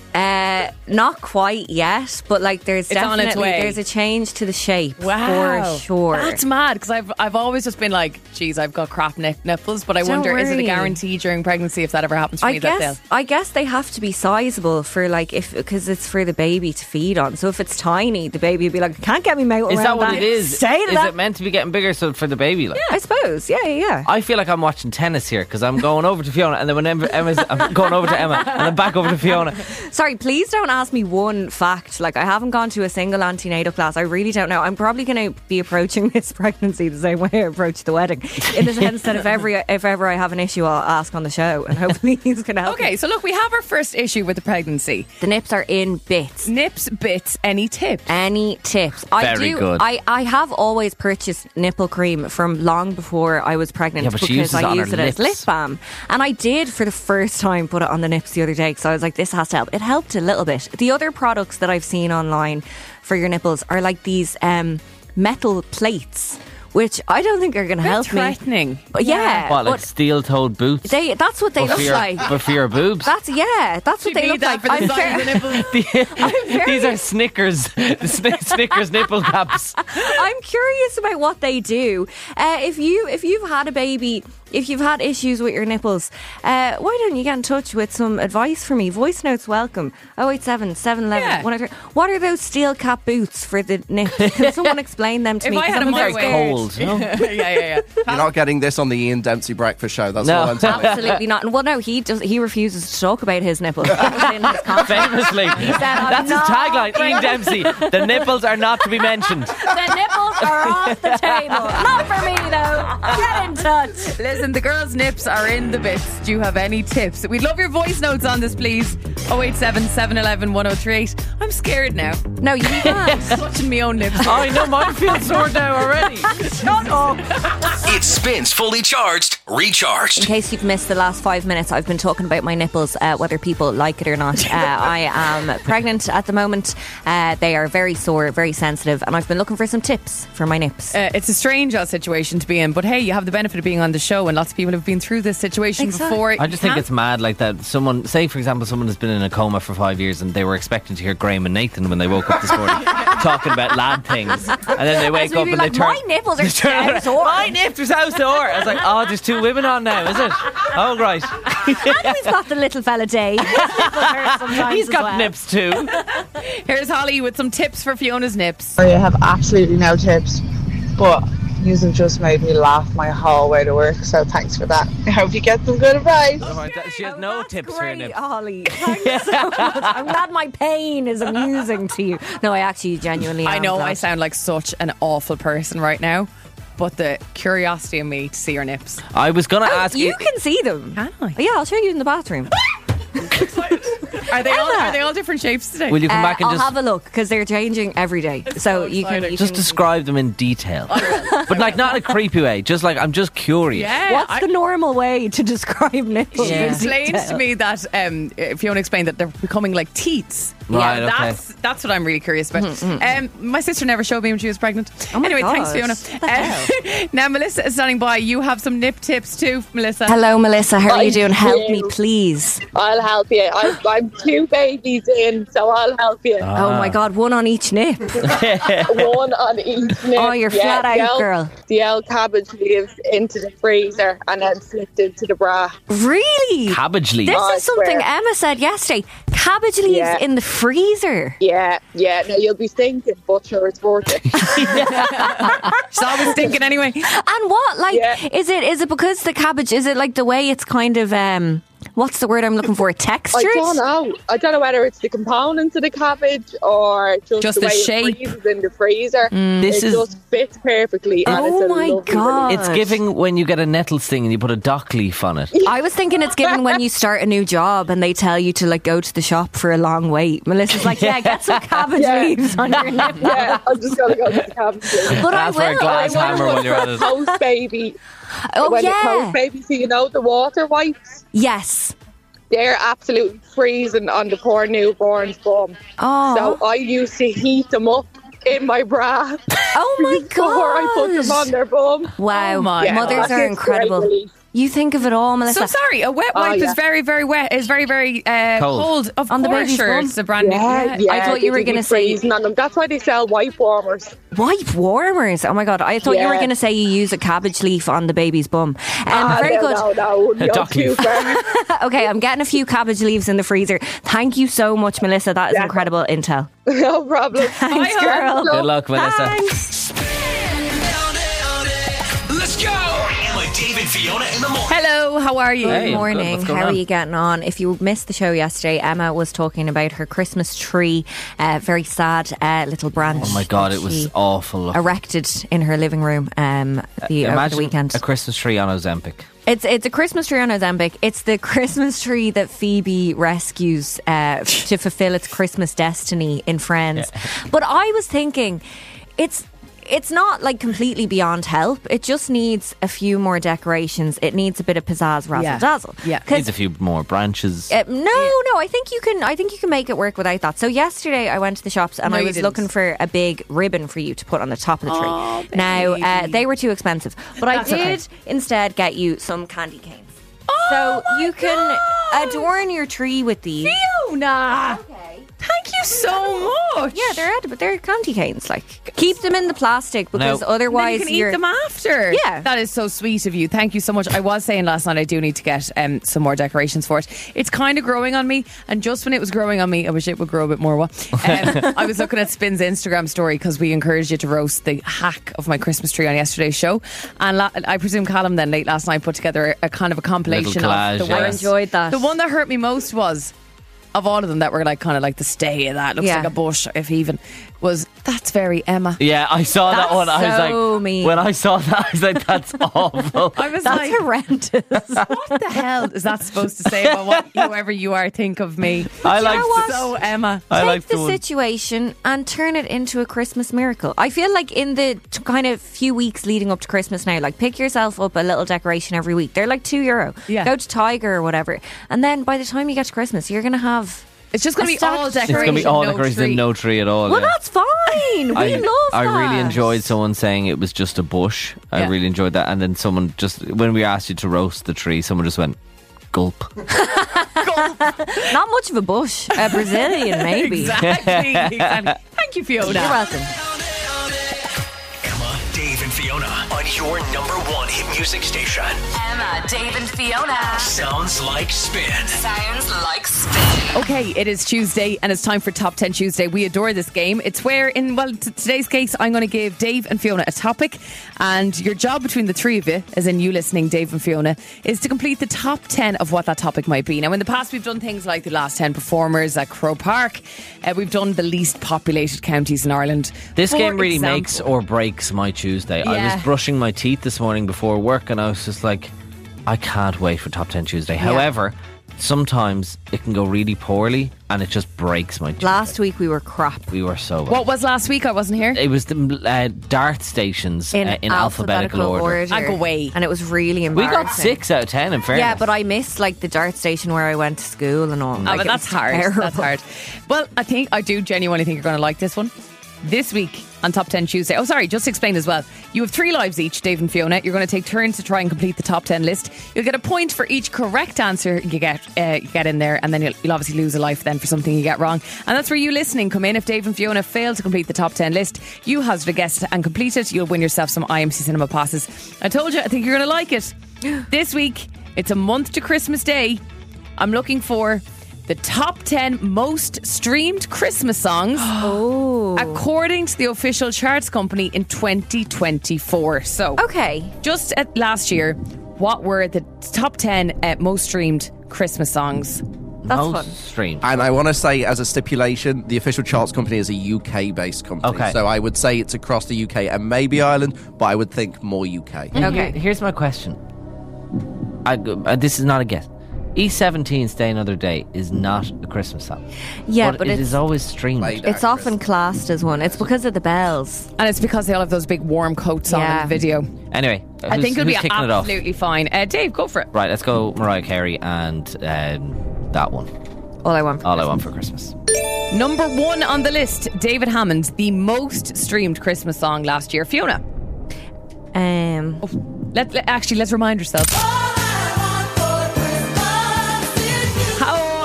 Not quite yet, but like there's It's on its definitely way. there's a change to the shape Wow. for sure. That's mad because I've always just been like, geez, I've got crap nipples, but I Don't wonder, is it a worry. guarantee during pregnancy if that ever happens to me I guess they have to be sizable for like because it's for the baby to feed on. So if it's tiny, the baby would be like, can't get me mouth Is around that what it is? Say to Is that. it meant to be getting bigger so for the baby? Like? I suppose. Yeah. I feel like I'm watching tennis here because I'm going over to Fiona and then when I'm going over to Emma and then back over to Fiona. Sorry, please don't ask me one fact. Like I haven't gone to a single antenatal class. I really don't know. I'm probably going to be approaching this pregnancy the same way I approached the wedding, in the sense that if ever I have an issue, I'll ask on the show, and hopefully he's going to help. Okay, me. so look, we have our first issue with the pregnancy. The nips are in bits. Nips, bits, any tips? Any tips? Very good. I have always purchased nipple cream from long before I was pregnant Yeah, but she because uses it I on used her it as lips. lip balm, and I did for the first time put it on the nips the other day because I was like, this has to help. It helped a little bit. The other products that I've seen online for your nipples are like these metal plates, which I don't think are going to help threatening. me. Yeah, What, like but steel-toed boots? that's what they But for look your- like. But for your boobs? That's what You they need look that like. for the size of the nipple. These are Snickers, the Snickers nipple caps. I'm curious about what they do. If you've had a baby, if you've had issues with your nipples, why don't you get in touch with some advice for me? Voice notes welcome. 087 711 Yeah. 103. What are those steel cap boots for the nips? Can someone explain them to If me? I 'Cause had I'm a very my scared. way- Cold, no? yeah. You're not getting this on the Ian Dempsey breakfast show. That's No. what I'm telling you. Absolutely not. Well, no, he refuses to talk about his nipples. That was in his contract. Famously. That's his not tagline, Ian Dempsey. The nipples are not to be mentioned. The nipples are off the table. Not for me though. Get in touch. Listen, the girls' nips are in the bits. Do you have any tips? We'd love your voice notes on this, please. 087 711 1038. I'm scared now. No, you can't. Touching my own lips. I know, mine feels sore now already. Shut up. It spins fully charged, recharged. In case you've missed the last 5 minutes, I've been talking about my nipples, whether people like it or not. I am pregnant at the moment. They are very sore, very sensitive, and I've been looking for some tips for my nips. It's a strange situation to be in, but hey, you have the benefit of being on the show, and lots of people have been through this situation Exactly. before. I just think it's mad like that. Someone, say for example, someone has been in a coma for 5 years and they were expecting to hear Graham and Nathan when they woke up this morning talking about lad things, and then they wake As we up be and like, they turn. my nipples are they turn around, so sore. My nips are so sore. I was like, oh, there's two women on now, is it? Oh, right. And we've got the little fella Dave. His nipples hurt sometimes He's as got well. nips too. Here's Holly with some tips for Fiona's nips. I have absolutely no tips, but you've just made me laugh my whole way to work, so thanks for that. I hope you get some good advice. She has no That's tips for her great, nips. Holly. Thanks so much. I'm glad my pain is amusing to you. No, I actually genuinely am I know glad. I sound like such an awful person right now, but the curiosity in me to see your nips. I was going to ask You can see them. Can I? Yeah, I'll show you in the bathroom. Are they all different shapes today? Will you come back and I'll just have a look because they're changing every day. So you can just describe them in detail, but like not in a creepy way. Just like I'm just curious. Yeah. What's the normal way to describe nipples? She in explained detail? to me that Fiona explained that they're becoming like teats. Right, okay. That's what I'm really curious about. My sister never showed me when she was pregnant. Oh my Anyway, God. thanks, Fiona. What the hell? Now Melissa is standing by. You have some nip tips too, Melissa. Hello, Melissa. How are you Thank doing? Help you. me, please. I'll help you. I'm 2 babies in, so I'll help you. Oh my God, one on each nip. One on each nip. Oh, you're flat out, the old- girl. The old cabbage leaves into the freezer and then slipped into the bra. Really? Cabbage leaves. This I is something swear. Emma said yesterday. Cabbage leaves Yeah. in the freezer. Yeah. No, you'll be thinking, but sure, it's worth it. She's always thinking anyway. And what? Like, Yeah. is it because the cabbage? Is it like the way it's kind of what's the word I'm looking for? Textured? I don't know. I don't know whether it's the components of the cabbage or just the way shape. it freezes in the freezer. This it is- just fits perfectly. And it's Oh a my lovely God. It's giving when you get a nettle sting and you put a dock leaf on it. I was thinking it's given when you start a new job and they tell you to like go to the shop for a long wait. Melissa's like, yeah, get some cabbage Yeah. leaves on your nip. Yeah, I'm just going to go to the cabbage. But Ask for I a will. glass I will. hammer when you're at it. Post baby. Oh when it yeah. post baby, so you know the water wipes. Yes. They're absolutely freezing on the poor newborn's bum. Oh. So I used to heat them up in my bra Oh my before I put them God. on their bum. Wow. Oh my Mothers that are gives great incredible. relief. You think of it all, Melissa. So sorry, a wet wipe is very, very wet. Is very, very cold. Of on the course, baby's sure. bum. It's a brand new. I thought you were going to say on them. That's why they sell wipe warmers. Wipe warmers. Oh my god! I thought you were going to say you use a cabbage leaf on the baby's bum. Very good. No, A dock leaf. Okay, I'm getting a few cabbage leaves in the freezer. Thank you so much, Melissa. That is incredible intel. No problem. Thanks, Bye, girl. Good luck, Melissa. Thanks. Let's go! Emma, Dave, and Fiona in the morning. Hello, how are you? Good morning. How are you getting on? If you missed the show yesterday, Emma was talking about her Christmas tree. Very sad little branch. Oh my God, it was awful. Erected in her living room over the weekend. A Christmas tree on Ozempic. It's a Christmas tree on Ozempic. It's the Christmas tree that Phoebe rescues to fulfill its Christmas destiny in Friends. Yeah. But I was thinking, it's not like completely beyond help. It just needs a few more decorations. It needs a bit of pizzazz, razzle dazzle. Yeah, needs a few more branches. No. I think you can make it work without that. So yesterday I went to the shops and I was looking for a big ribbon for you to put on the top of the tree. Now they were too expensive, but I did instead get you some candy canes. So you can adorn your tree with these. Fiona! Thank you so much. Yeah, they're edible. They're candy canes. Like, keep them in the plastic because otherwise you can eat them after. Yeah, that is so sweet of you. Thank you so much. I was saying last night I do need to get some more decorations for it. It's kind of growing on me, and just when it was growing on me, I wish it would grow a bit more. I was looking at Spin's Instagram story because we encouraged you to roast the hack of my Christmas tree on yesterday's show, and I presume Callum then late last night put together a kind of a compilation collage, of the worst. I enjoyed that. The one that hurt me most was, of all of them that were like kind of like the stay of that looks like a bush, if even, was that's very Emma. Yeah, I saw that one. I was like, mean. When I saw that, I was like, that's awful. I was that's horrendous. What the hell is that supposed to say about what whoever you are think of me? I like so Emma. Take the situation and turn it into a Christmas miracle. I feel like in the kind of few weeks leading up to Christmas now, like pick yourself up a little decoration every week. They're like €2. Yeah. Go to Tiger or whatever, and then by the time you get to Christmas, you're going to have. It's just going to be all decoration. It's going to be all decoration and no tree at all. Well, that's fine. We love that. I really enjoyed someone saying it was just a bush. I really enjoyed that. And then someone just, when we asked you to roast the tree, someone just went, gulp. Gulp. Not much of a bush. A Brazilian, maybe. Exactly. Thank you, Fiona. You're welcome. Come on, Dave and Fiona on your number one hit music station. Emma, Dave and Fiona. Sounds like spin. Sounds like spin. Okay, it is Tuesday and it's time for Top 10 Tuesday. We adore this game. It's where, in today's case, I'm going to give Dave and Fiona a topic, and your job between the three of you, as in you listening, Dave and Fiona, is to complete the top 10 of what that topic might be. Now, in the past, we've done things like the last 10 performers at Croke Park. We've done the least populated counties in Ireland. This game really makes or breaks my Tuesday. Yeah. I was brushing my teeth this morning before work and I was just like, I can't wait for Top 10 Tuesday. Yeah. However, sometimes it can go really poorly and it just breaks my Tuesday. Last week we were crap. We were so bad. What was last week? I wasn't here. It was the dart stations in alphabetical order. I go away. And it was really We embarrassing. got 6 out of 10 in fairness. Yeah, but I missed like the dart station where I went to school and all. Oh, Like, but it that's was hard. terrible. That's hard. Well, I do genuinely think you're going to like this one. This week on Top 10 Tuesday. Oh, sorry, just to explain as well. You have 3 lives each, Dave and Fiona. You're going to take turns to try and complete the top 10 list. You'll get a point for each correct answer you get in there, and then you'll obviously lose a life then for something you get wrong. And that's where you listening come in. If Dave and Fiona fail to complete the top 10 list, you hazard a guess and complete it. You'll win yourself some IMC Cinema passes. I told you, I think you're going to like it. This week, it's a month to Christmas Day. I'm looking for the top 10 most streamed Christmas songs according to the official charts company in 2024. So, okay, just at last year, what were the top 10 most streamed Christmas songs? That's most fun. streamed. And I want to say, as a stipulation, the official charts company is a UK-based company. Okay. So I would say it's across the UK and maybe Ireland, but I would think more UK. Okay. Here's my question. This is not a guess. E17 Stay Another Day is not a Christmas song. Yeah, but it it's is always streamed. It's often classed as one. It's because of the bells. And it's because they all have those big warm coats on in the video. Anyway, I think it'll be kicking it off? absolutely fine. Dave, go for it. Right, let's go Mariah Carey and that one. All I Want for Christmas. Number 1 on the list, David Hammond, the most streamed Christmas song last year. Fiona. Actually, let's remind ourselves.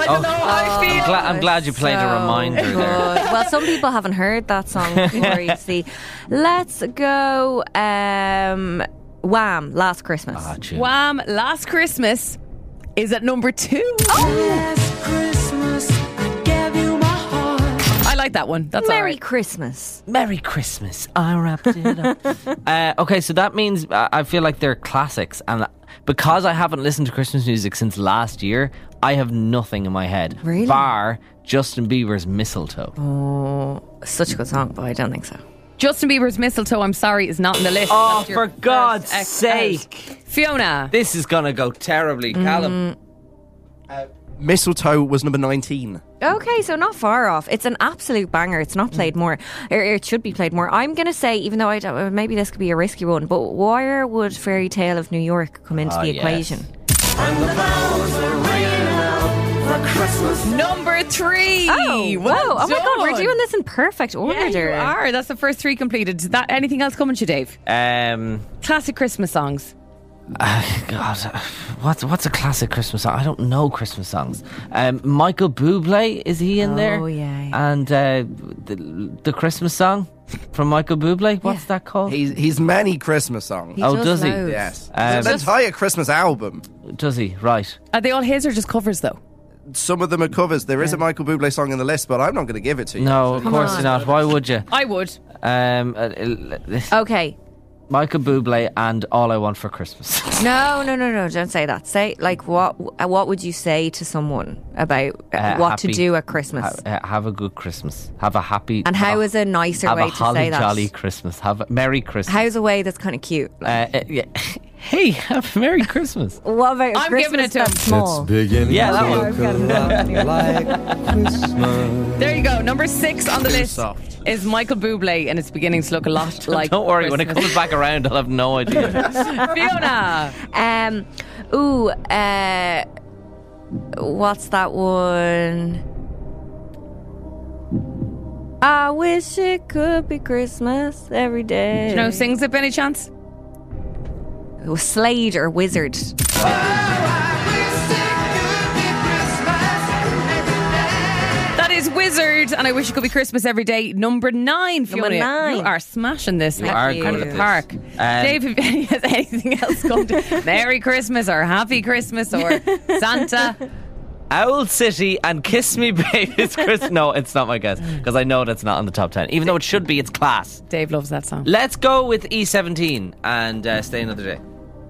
I don't know how I feel. I'm glad you played a reminder there. Well, some people haven't heard that song before, you see. Let's go Wham! Last Christmas. Wham! Last Christmas is at number 2. Last Christmas, I gave you my heart. I like that one. That's Merry all right. Christmas. Merry Christmas. I wrapped it up. Okay, so that means I feel like they're classics, and because I haven't listened to Christmas music since last year, I have nothing in my head. Really? Bar Justin Bieber's Mistletoe. Oh, such a good song, but I don't think so. Justin Bieber's Mistletoe, I'm sorry, is not in the list. Oh, That's your for God's first sake. Fiona. This is going to go terribly. Callum. Mistletoe was number 19. Okay, so not far off. It's an absolute banger. It's not played more. Or it should be played more. I'm going to say, even though I don't, maybe this could be a risky one, but where would Fairy Tale of New York come into the equation? Number 3. Oh, well whoa. Oh my God, we're done. doing this in perfect order. Yeah, you are. That's the first 3 completed. Is that anything else coming to you, Dave? Classic Christmas songs. God, what's a classic Christmas song? I don't know Christmas songs. Michael Bublé, is he in there? Oh, yeah. And the Christmas song from Michael Bublé, what's that called? He's many Christmas songs. Does he? loads. Yes. There's an entire Christmas album. Does he? Right. Are they all his or just covers, though? Some of them are covers. There is a Michael Bublé song in the list, but I'm not going to give it to you. No, of course not. Why would you? I would. Okay. Michael Bublé and All I Want for Christmas. No, don't say that. Say, like, what would you say to someone about what to do at Christmas? Have a good Christmas. Have a happy... And how is a nicer way to say that? Have a holly jolly Christmas. Have a Merry Christmas. How's a way that's kind of cute? Yeah. Hey, have a Merry Christmas. What about I'm Christmas giving it to him. that's small? Yeah, that one. There you go. Number 6 on the list soft. is Michael Bublé, and it's beginning to look a lot like Don't worry, when it Christmas. comes back around, I'll have no idea. Fiona. What's that one? I wish it could be Christmas every day. Do you know who sings it by any chance? It was Slade or Wizard. That is Wizard, and I wish it could be Christmas every day. Number 9, Fiona. Number 9. You are smashing this. You are out good of at the this. park. Dave, if has anything else come to Merry Christmas or Happy Christmas or Santa? Owl City and Kiss Me Baby is Christmas. No, it's not my guess, because I know that's not on the top 10. Even though it should be, it's class. Dave loves that song. Let's go with E17 and Stay Another Day.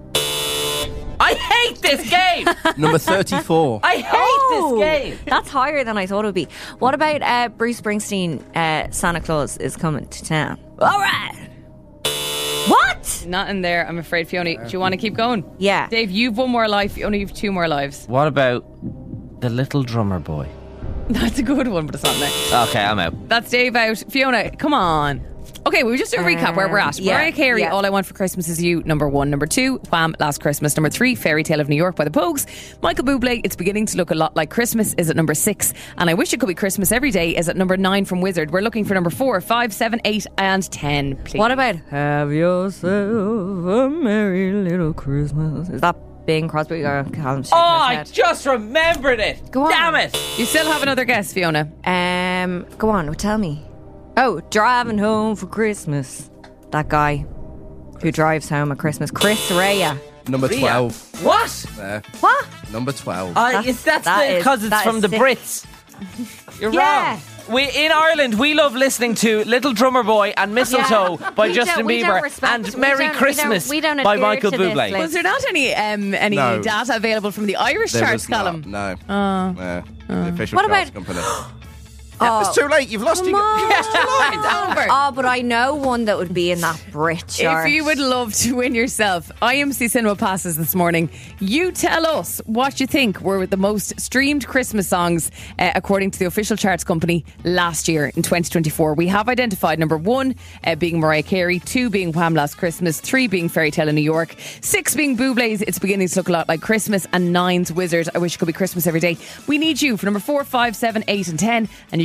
I hate this game. Number 34. I hate this game. That's higher than I thought it would be. What about Bruce Springsteen, Santa Claus is coming to town? All right. What? Not in there, I'm afraid, Fiona. Do you want to keep going? Yeah. Dave, you've 1 more life. Fiona, you've 2 more lives. What about The Little Drummer Boy? That's a good one, but it's not in there. Okay, I'm out. That's Dave out. Fiona, come on. Okay, we'll just do a recap where we're at. Yeah, Mariah Carey, yeah. All I Want for Christmas Is You, number 1. Number 2, Wham! Last Christmas. Number 3, Fairy Tale of New York by the Pogues. Michael Bublé, It's Beginning to Look a Lot Like Christmas is at number 6. And I Wish It Could Be Christmas Every Day is at number 9 from Wizard. We're looking for number 4, 5, 7, 8 and 10, please. What about Have Yourself a Merry Little Christmas? Is that Bing Crosby or Callum shaking his I head? just remembered it. Go on. Damn it. You still have another guess, Fiona. Go on, tell me. Oh, Driving Home for Christmas. That guy who drives home at Christmas. Chris Rea. Number 12. What? There. What? Number 12. Because it's from the sick. Brits. You're Yeah. wrong. In Ireland, we love listening to Little Drummer Boy and Mistletoe by Justin Bieber and Merry Christmas by Michael Bublé. Was there not any No. data available from the Irish There charts, was not, Callum? No. The official What charts about- company. Oh, It's too late. You've lost your... It's over. Oh, but I know one that would be in that Brit chart. If you would love to win yourself IMC Cinema passes this morning, you tell us what you think were the most streamed Christmas songs according to the official charts company last year in 2024. We have identified number 1 being Mariah Carey, 2 being Wham! Last Christmas, 3 being Fairy Tale in New York, 6 being Bublé's It's Beginning to Look a Lot Like Christmas, and 9's Wizard, I Wish It Could Be Christmas Every Day. We need you for number 4, 5, 7, 8 and 10, and you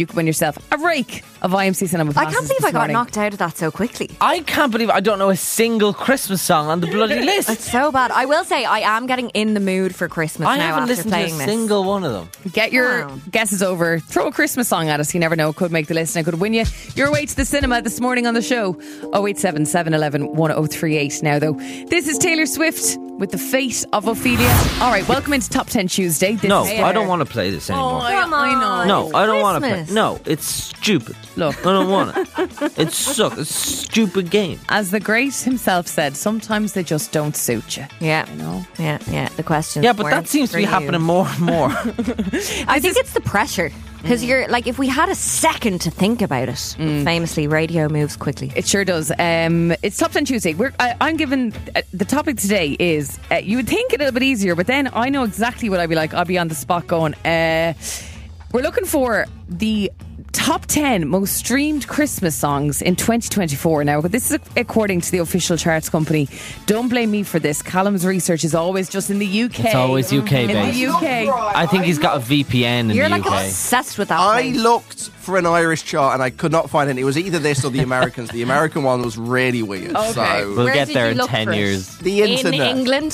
you could win yourself a rake of IMC Cinema passes. I can't believe this I got morning. knocked out of that so quickly. I can't believe I don't know a single Christmas song on the bloody list. It's so bad. I will say I am getting in the mood for Christmas I now haven't after listened to a playing this. single one of them. Get your guesses over. Throw a Christmas song at us. You never know. It could make the list and it could win you your way to the cinema this morning on the show. 087 711 1038 now, though. This is Taylor Swift with The Fate of Ophelia. All right, welcome into Top 10 Tuesday. This No, is I don't want to play this anymore. Come on. I know. No, I don't want to play. Christmas. No, it's stupid. Look. I don't want it. It sucks. It's a stupid game. As the great himself said, sometimes they just don't suit you. Yeah. You know? Yeah. The question. Yeah, but that seems to be happening more and more. I think it's the pressure. Because you're like, if we had a second to think about it, famously, radio moves quickly. It sure does. It's Top 10 Tuesday. I'm given the topic today is you would think it a little bit easier, but then I know exactly what I'd be like. I'll be on the spot going. We're looking for the top 10 most streamed Christmas songs in 2024. Now, this is according to the official charts company. Don't blame me for this. Callum's research is always just in the UK. It's always UK in based. the UK. I think he's got a VPN in You're the like UK. obsessed with that. I place. looked for an Irish chart and I could not find it. It was either this or the Americans. The American one was really weird. Okay. So We'll Where get did there you in look 10 for it? years. the In internet. England.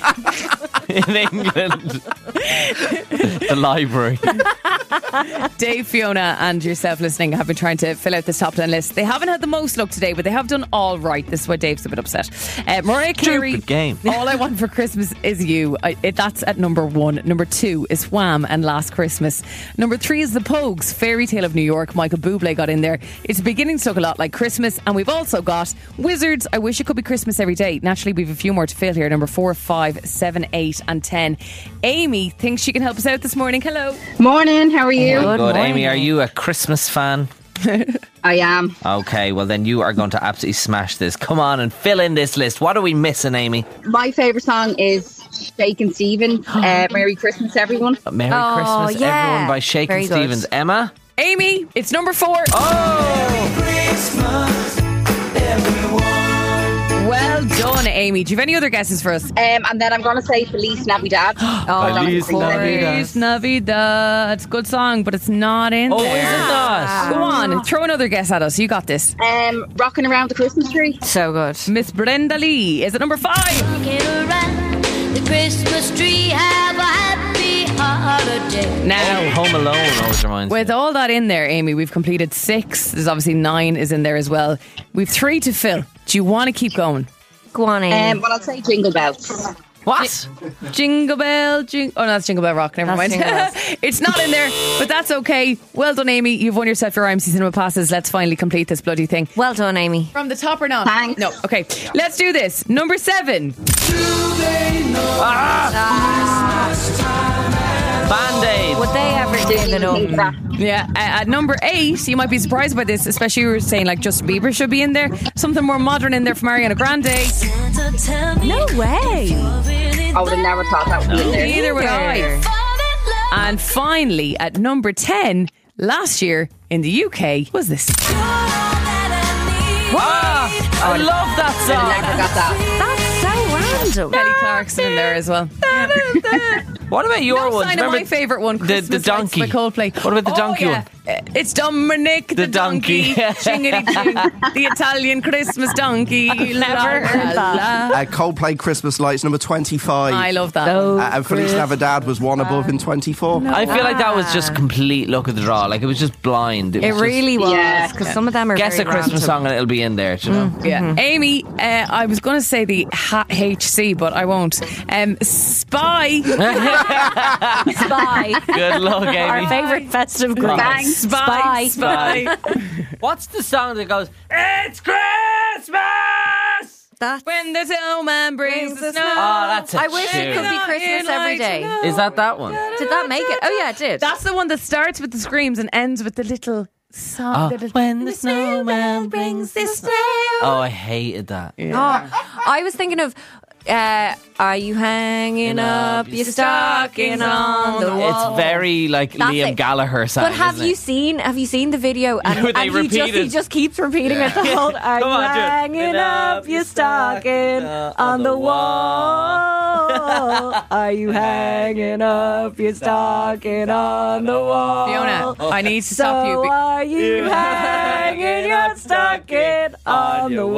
In England. The library. Dave, Fiona, and yourself listening have been trying to fill out this top 10 list. They haven't had the most luck today, but they have done all right. This is why Dave's a bit upset. Mariah Carey, Stupid game. All I Want for Christmas Is You. That's at number 1. Number 2 is Wham! And Last Christmas. Number 3 is The Pogues, Fairy Tale of New York. Michael Bublé got in there. It's beginning to look a lot like Christmas. And we've also got Wizards, I Wish It Could Be Christmas Every Day. Naturally, we've a few more to fill here. Number 4, 5, 7, 8 and 10. Amy thinks she can help us out this morning. Hello. Morning, how are you? Good, morning. Amy. Are you a Christmas fan? I am. Okay, well then you are going to absolutely smash this. Come on and fill in this list. What are we missing, Amy? My favourite song is Shakin' Stevens. Merry Christmas, everyone. Merry Oh, Christmas, yeah. everyone, by Shakin' Very good. Stevens. Emma? Amy, it's number 4. Well done, Amy. Do you have any other guesses for us? And then I'm going to say Feliz Navidad. Feliz Feliz Navidad. It's a good song, but it's not in Oh, is there. it not? Go on, throw another guess at us. You got this. Rocking Around the Christmas Tree. So good. Miss Brenda Lee is at number 5. The Christmas tree, have a happy holiday. Now, Home Alone always reminds me. with all that in there, Amy, we've completed 6. There's obviously 9 is in there as well. We've 3 to fill. Do you want to keep going? Go on, Amy. Well, I'll say Jingle Bells. What? Jingle Bell, Oh, no, that's Jingle Bell Rock. Never That's mind. Jingle Bells. It's not in there, but that's okay. Well done, Amy. You've won yourself your IMC Cinema passes. Let's finally complete this bloody thing. Well done, Amy. From the top or not? Thanks. No. Okay. Let's do this. Number 7. Band-Aid. Would they ever give it up? Yeah. At number 8, you might be surprised by this, especially you were saying like Justin Bieber should be in there. Something more modern in there from Ariana Grande. No way. I would have never thought that would be in there. Neither would I. And finally, at number 10, last year in the UK, was this. I love that song. Never got that. That's so random. Kelly Clarkson in there as well. What about your No one? sign of my favourite one, the Christmas donkey? Lights by Coldplay. What about the donkey one? It's Dominic the donkey. Chingity ching. The Italian Christmas donkey. Never heard that. Coldplay Christmas Lights number 25. I love that. And Feliz Navidad was one above in 24. I feel like that was just complete luck of the draw. Like it was just blind. It was just- really was, Yeah. because some of them are Guess very a Christmas random. song and it'll be in there, do you know? Yeah. Amy, I was going to say the HC, but I won't. Spy. Spy. Good luck, Amy. Our favourite festive group. Thanks. Spy. Spy. What's the song that goes, "It's Christmas"? That's When the snowman brings the snow. Oh, that's a I wish it could tune. be Christmas every day. Is that one? Did that make it? Oh yeah, it did. That's the one that starts with the screams and ends with the little song. Oh, when the snowman brings the snow. Oh, I hated that. Oh, I was thinking of Are you hanging up your stocking on the wall? It's very like That's Liam it. Gallagher song. But have isn't you it? seen the video? And, Where they and he repeat it. just keeps repeating it the whole. Are Come you on, Jude. hanging up your stocking on the wall? Are you hanging up your stocking on the wall? Fiona, I need to stop you. Are you hanging your stocking on the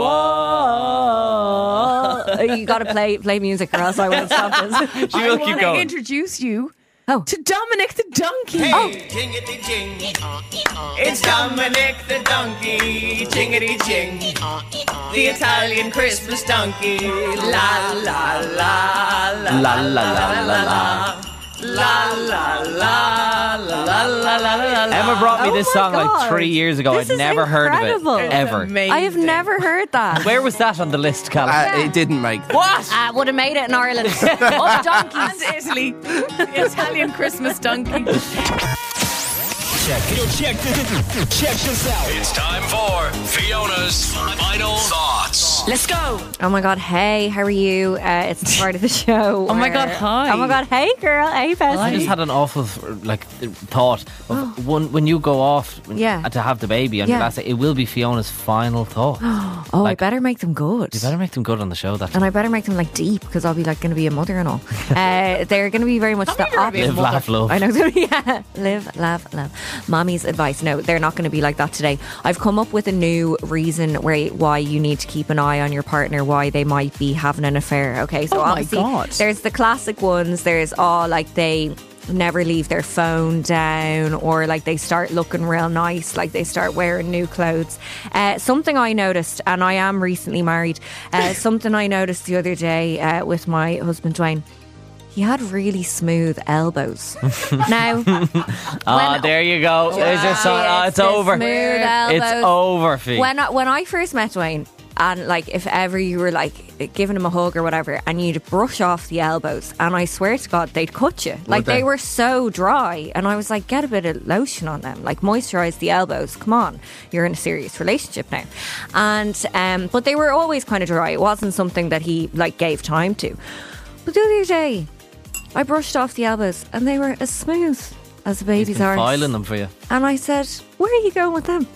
wall? You got to play music, or else I won't stop this. I want to introduce you to Dominic the Donkey. Jingity jing. It's Dominic the donkey. Jingity jing. The Italian Christmas donkey. La la la la La la la la la. la la la la la la. Emma brought me this song God. like 3 years ago. This I'd is never incredible. heard of it ever. I have never heard that. Where was that on the list, Callum? It didn't make. What? Would have made it in Ireland. Oh, donkeys. And Italy. The Italian Christmas donkey. Check this out. It's time for Fiona's Final Thoughts. Let's go. Oh my God, hey, how are you? It's the part of the show. Oh my God, where- hi. Oh my God, hey girl, hey Bessie. I just had an awful thought of when you go off Yeah. to have the baby on Yeah. your last day, it will be Fiona's final thought. Oh, I better make them good. You better make them good on the show. That And I better make them like deep, because I'll be like going to be a mother and all. They're going to be very much the opposite. Live, laugh, love. I know. Yeah. Live, laugh, love. Mommy's advice. No, they're not going to be like that today. I've come up with a new reason why you need to keep an eye on your partner, why they might be having an affair. Okay, so Oh my obviously God. there's the classic ones. There's like they never leave their phone down, or like they start looking real nice, like they start wearing new clothes. Something I noticed, and I am recently married, something I noticed the other day with my husband Dwayne. He had really smooth elbows. Now, there you go. There's your song. It's the over. smooth elbows. It's over, Fee. When I first met Dwayne, and like if ever you were like giving him a hug or whatever, and you'd brush off the elbows, and I swear to God, they'd cut you. Like they were so dry, and I was like, get a bit of lotion on them, like moisturise the elbows. Come on, you're in a serious relationship now. And but they were always kind of dry. It wasn't something that he like gave time to. But the other day, I brushed off the elbows, and they were as smooth as a baby's arse. Filing them for you. And I said, where are you going with them?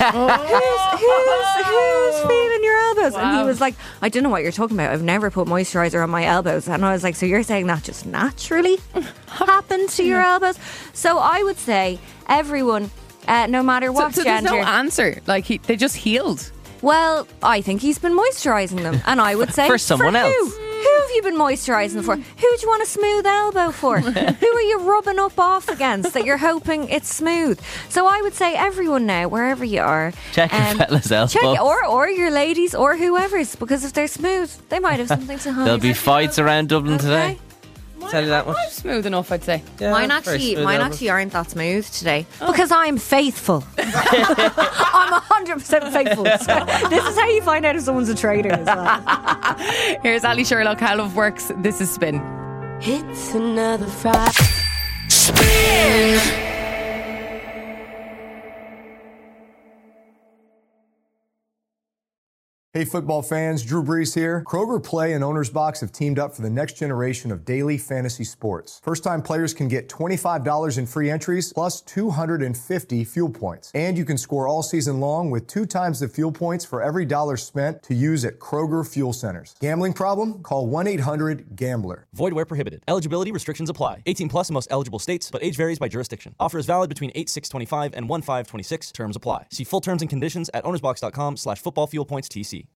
who's feeling your elbows? And he was like, I don't know what you're talking about. I've never put moisturiser on my elbows. And I was like, so you're saying that just naturally happened to your elbows? So I would say everyone, no matter what So there's gender. no answer. Like they just healed. Well, I think he's been moisturising them. And I would say For someone else. Who have you been moisturising for? Who do you want a smooth elbow for? Who are you rubbing up off against that you're hoping it's smooth? So I would say everyone now, wherever you are, Check your fella's elbows. check or your ladies or whoever's, because if they're smooth, they might have something to hide. There'll be fights around Dublin today. Tell you that much. Smooth enough, I'd say. Mine actually aren't that smooth today because I'm faithful. I'm 100% faithful. So this is how you find out if someone's a traitor as well. Here's Ali Sherlock, How Love Works. This is Spin. It's another Friday. Spin. Hey football fans, Drew Brees here. Kroger Play and Owner's Box have teamed up for the next generation of daily fantasy sports. First-time players can get $25 in free entries plus 250 fuel points. And you can score all season long with 2 times the fuel points for every dollar spent to use at Kroger Fuel Centers. Gambling problem? Call 1-800-GAMBLER. Void where prohibited. Eligibility restrictions apply. 18 plus in most eligible states, but age varies by jurisdiction. Offer is valid between 8/6/25 and 1/5/26. Terms apply. See full terms and conditions at ownersbox.com/footballfuelpointstc.